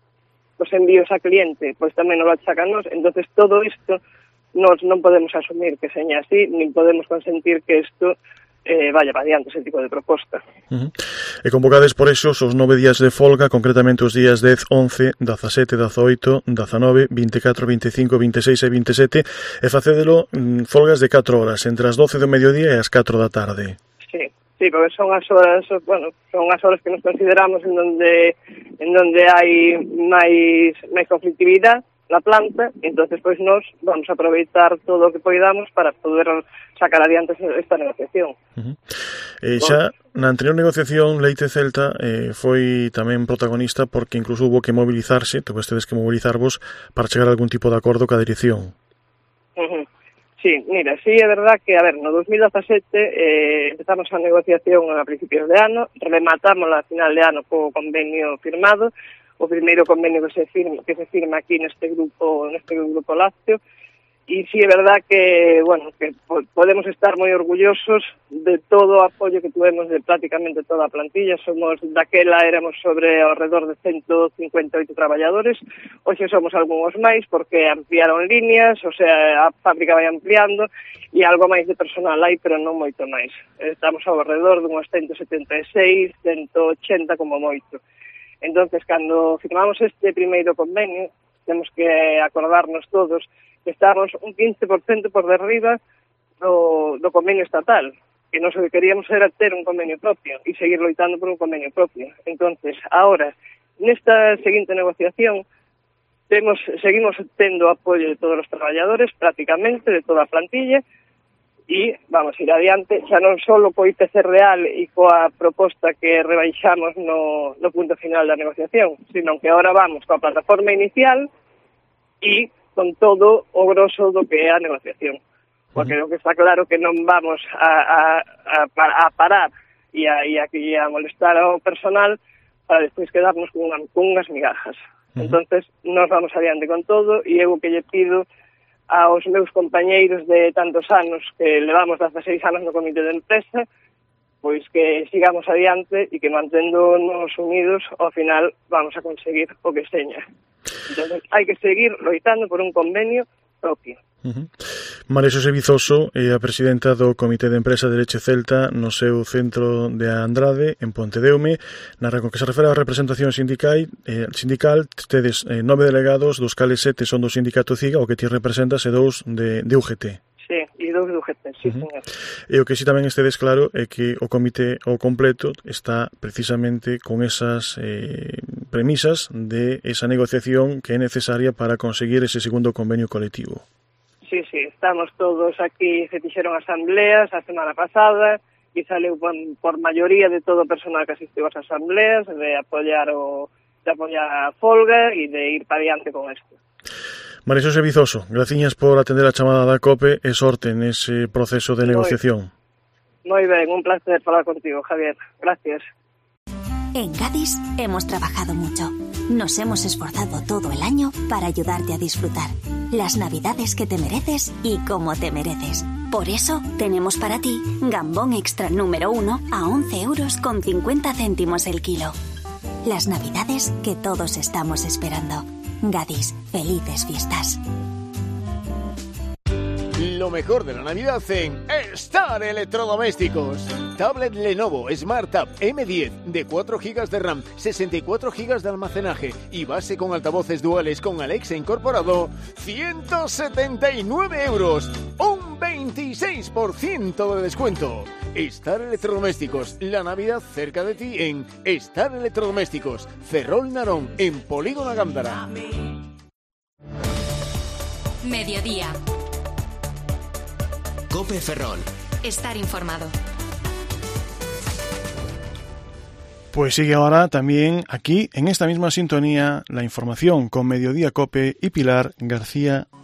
os envíos a cliente, pois tamén non lo achacan nós. Entonces todo isto nós non podemos asumir que seña así, nin podemos consentir que isto Eh, vaya para diante ese tipo de proposta. Uh-huh. E convocades por eso os nove días de folga, concretamente os días dez, once, dezasete, dezaoito, dezanove, vinte e catro, vinte e cinco, vinte e seis e vinte e sete, e facédelo mm, folgas de catro horas, entre as doce do mediodía e as catro da tarde. Sí, sí, porque son as horas, bueno, son as horas que nos consideramos en donde en donde hai máis máis conflictividade na planta, entonces pois nós vamos a aproveitar todo o que poidamos para poder sacar adiante esta negociación. Uh-huh. Eh, xa na anterior negociación Leite Celta eh, foi tamén protagonista porque incluso hubo que mobilizarse, tuvestedes que mobilizarvos para chegar a algún tipo de acordo ca dirección. Uh-huh. Sí, mira, sí é verdad que, a ver, no dos mil dezasete eh, empezamos a negociación a principios de ano, rematamos a final de ano co convenio firmado, o primeiro convenio que se firma, que se firma aquí neste grupo, neste grupo lácteo, e sí é verdad que, bueno, que podemos estar moi orgullosos de todo o apoio que tuvemos de prácticamente toda a plantilla. Somos, daquela éramos sobre ao redor de ciento cincuenta e oito traballadores, hoxe somos algúns máis porque ampliaron líneas, o sea, a fábrica vai ampliando e algo máis de personal hai, pero non moito máis. Estamos ao redor de unhos ciento setenta e seis, ciento ochenta como moito. Entonces, cando firmamos este primeiro convenio, temos que acordarnos todos que estamos un quince por cento por derriba do, do convenio estatal, que nos o que queríamos era ter un convenio propio e seguir loitando por un convenio propio. Entonces, ahora, nesta seguinte negociación, temos, seguimos tendo apoio de todos os traballadores, prácticamente, de toda a plantilla, e vamos a ir adiante, xa non só co I P C real e coa proposta que rebaixamos no, no punto final da negociación, sino que agora vamos coa plataforma inicial e con todo o grosso do que é a negociación. Porque uh-huh. o que está claro que non vamos a, a, a, a parar e a, e a, e a molestar ao personal para despois quedarnos con, unha, con unhas migajas. Uh-huh. Entonces, nos vamos adiante con todo e eu que lle pido aos meus compañeiros de tantos anos que levamos dezaseis anos no comité de empresa, pois que sigamos adiante e que manténdonos unidos, ao final vamos a conseguir o que seña. Entón, hai que seguir loitando por un convenio propio. Uh-huh. María Xosé Vizoso é a presidenta do Comité de Empresa de Leche Celta no seu centro de Andrade, en Pontedeume. Na con que se refere á representación sindical, eh, sindical tedes eh, nove delegados, dos cales sete son do sindicato CIGA, o que ti representas, e dous de, de U G T. Sí, e dous de U G T, sí, uh-huh. señor. E o que si tamén estedes claro é que o comité ao completo está precisamente con esas eh, premisas de esa negociación que é necesaria para conseguir ese segundo convenio colectivo. Sí, sí, estamos todos aquí, se fixeron asambleas a semana pasada e saleu por, por maioría de todo o personal que asistiu ás asambleas de apoiar o de apoiar a folga e de ir para diante con isto. María Xosé Vizoso, graciñas por atender a chamada da COPE e sorte nese proceso de negociación. Moi ben, un placer falar contigo, Javier. Gracias. En Gadis hemos trabajado mucho. Nos hemos esforzado todo el año para ayudarte a disfrutar las navidades que te mereces y como te mereces. Por eso tenemos para ti Gambón Extra número uno a once euros con cincuenta céntimos el kilo. Las navidades que todos estamos esperando. Gadis, felices fiestas. Lo mejor de la Navidad en Star Electrodomésticos. Tablet Lenovo Smart Tab eme diez de cuatro gigas de RAM, sesenta y cuatro gigas de almacenaje y base con altavoces duales con Alexa incorporado, ciento setenta y nueve euros, un veintiséis por ciento de descuento. Star Electrodomésticos, la Navidad cerca de ti en Star Electrodomésticos, Ferrol Narón, en Polígono Gándara. Mediodía. Cope Ferrol. Estar informado. Pues sigue ahora también aquí, en esta misma sintonía, la información con Mediodía Cope y Pilar García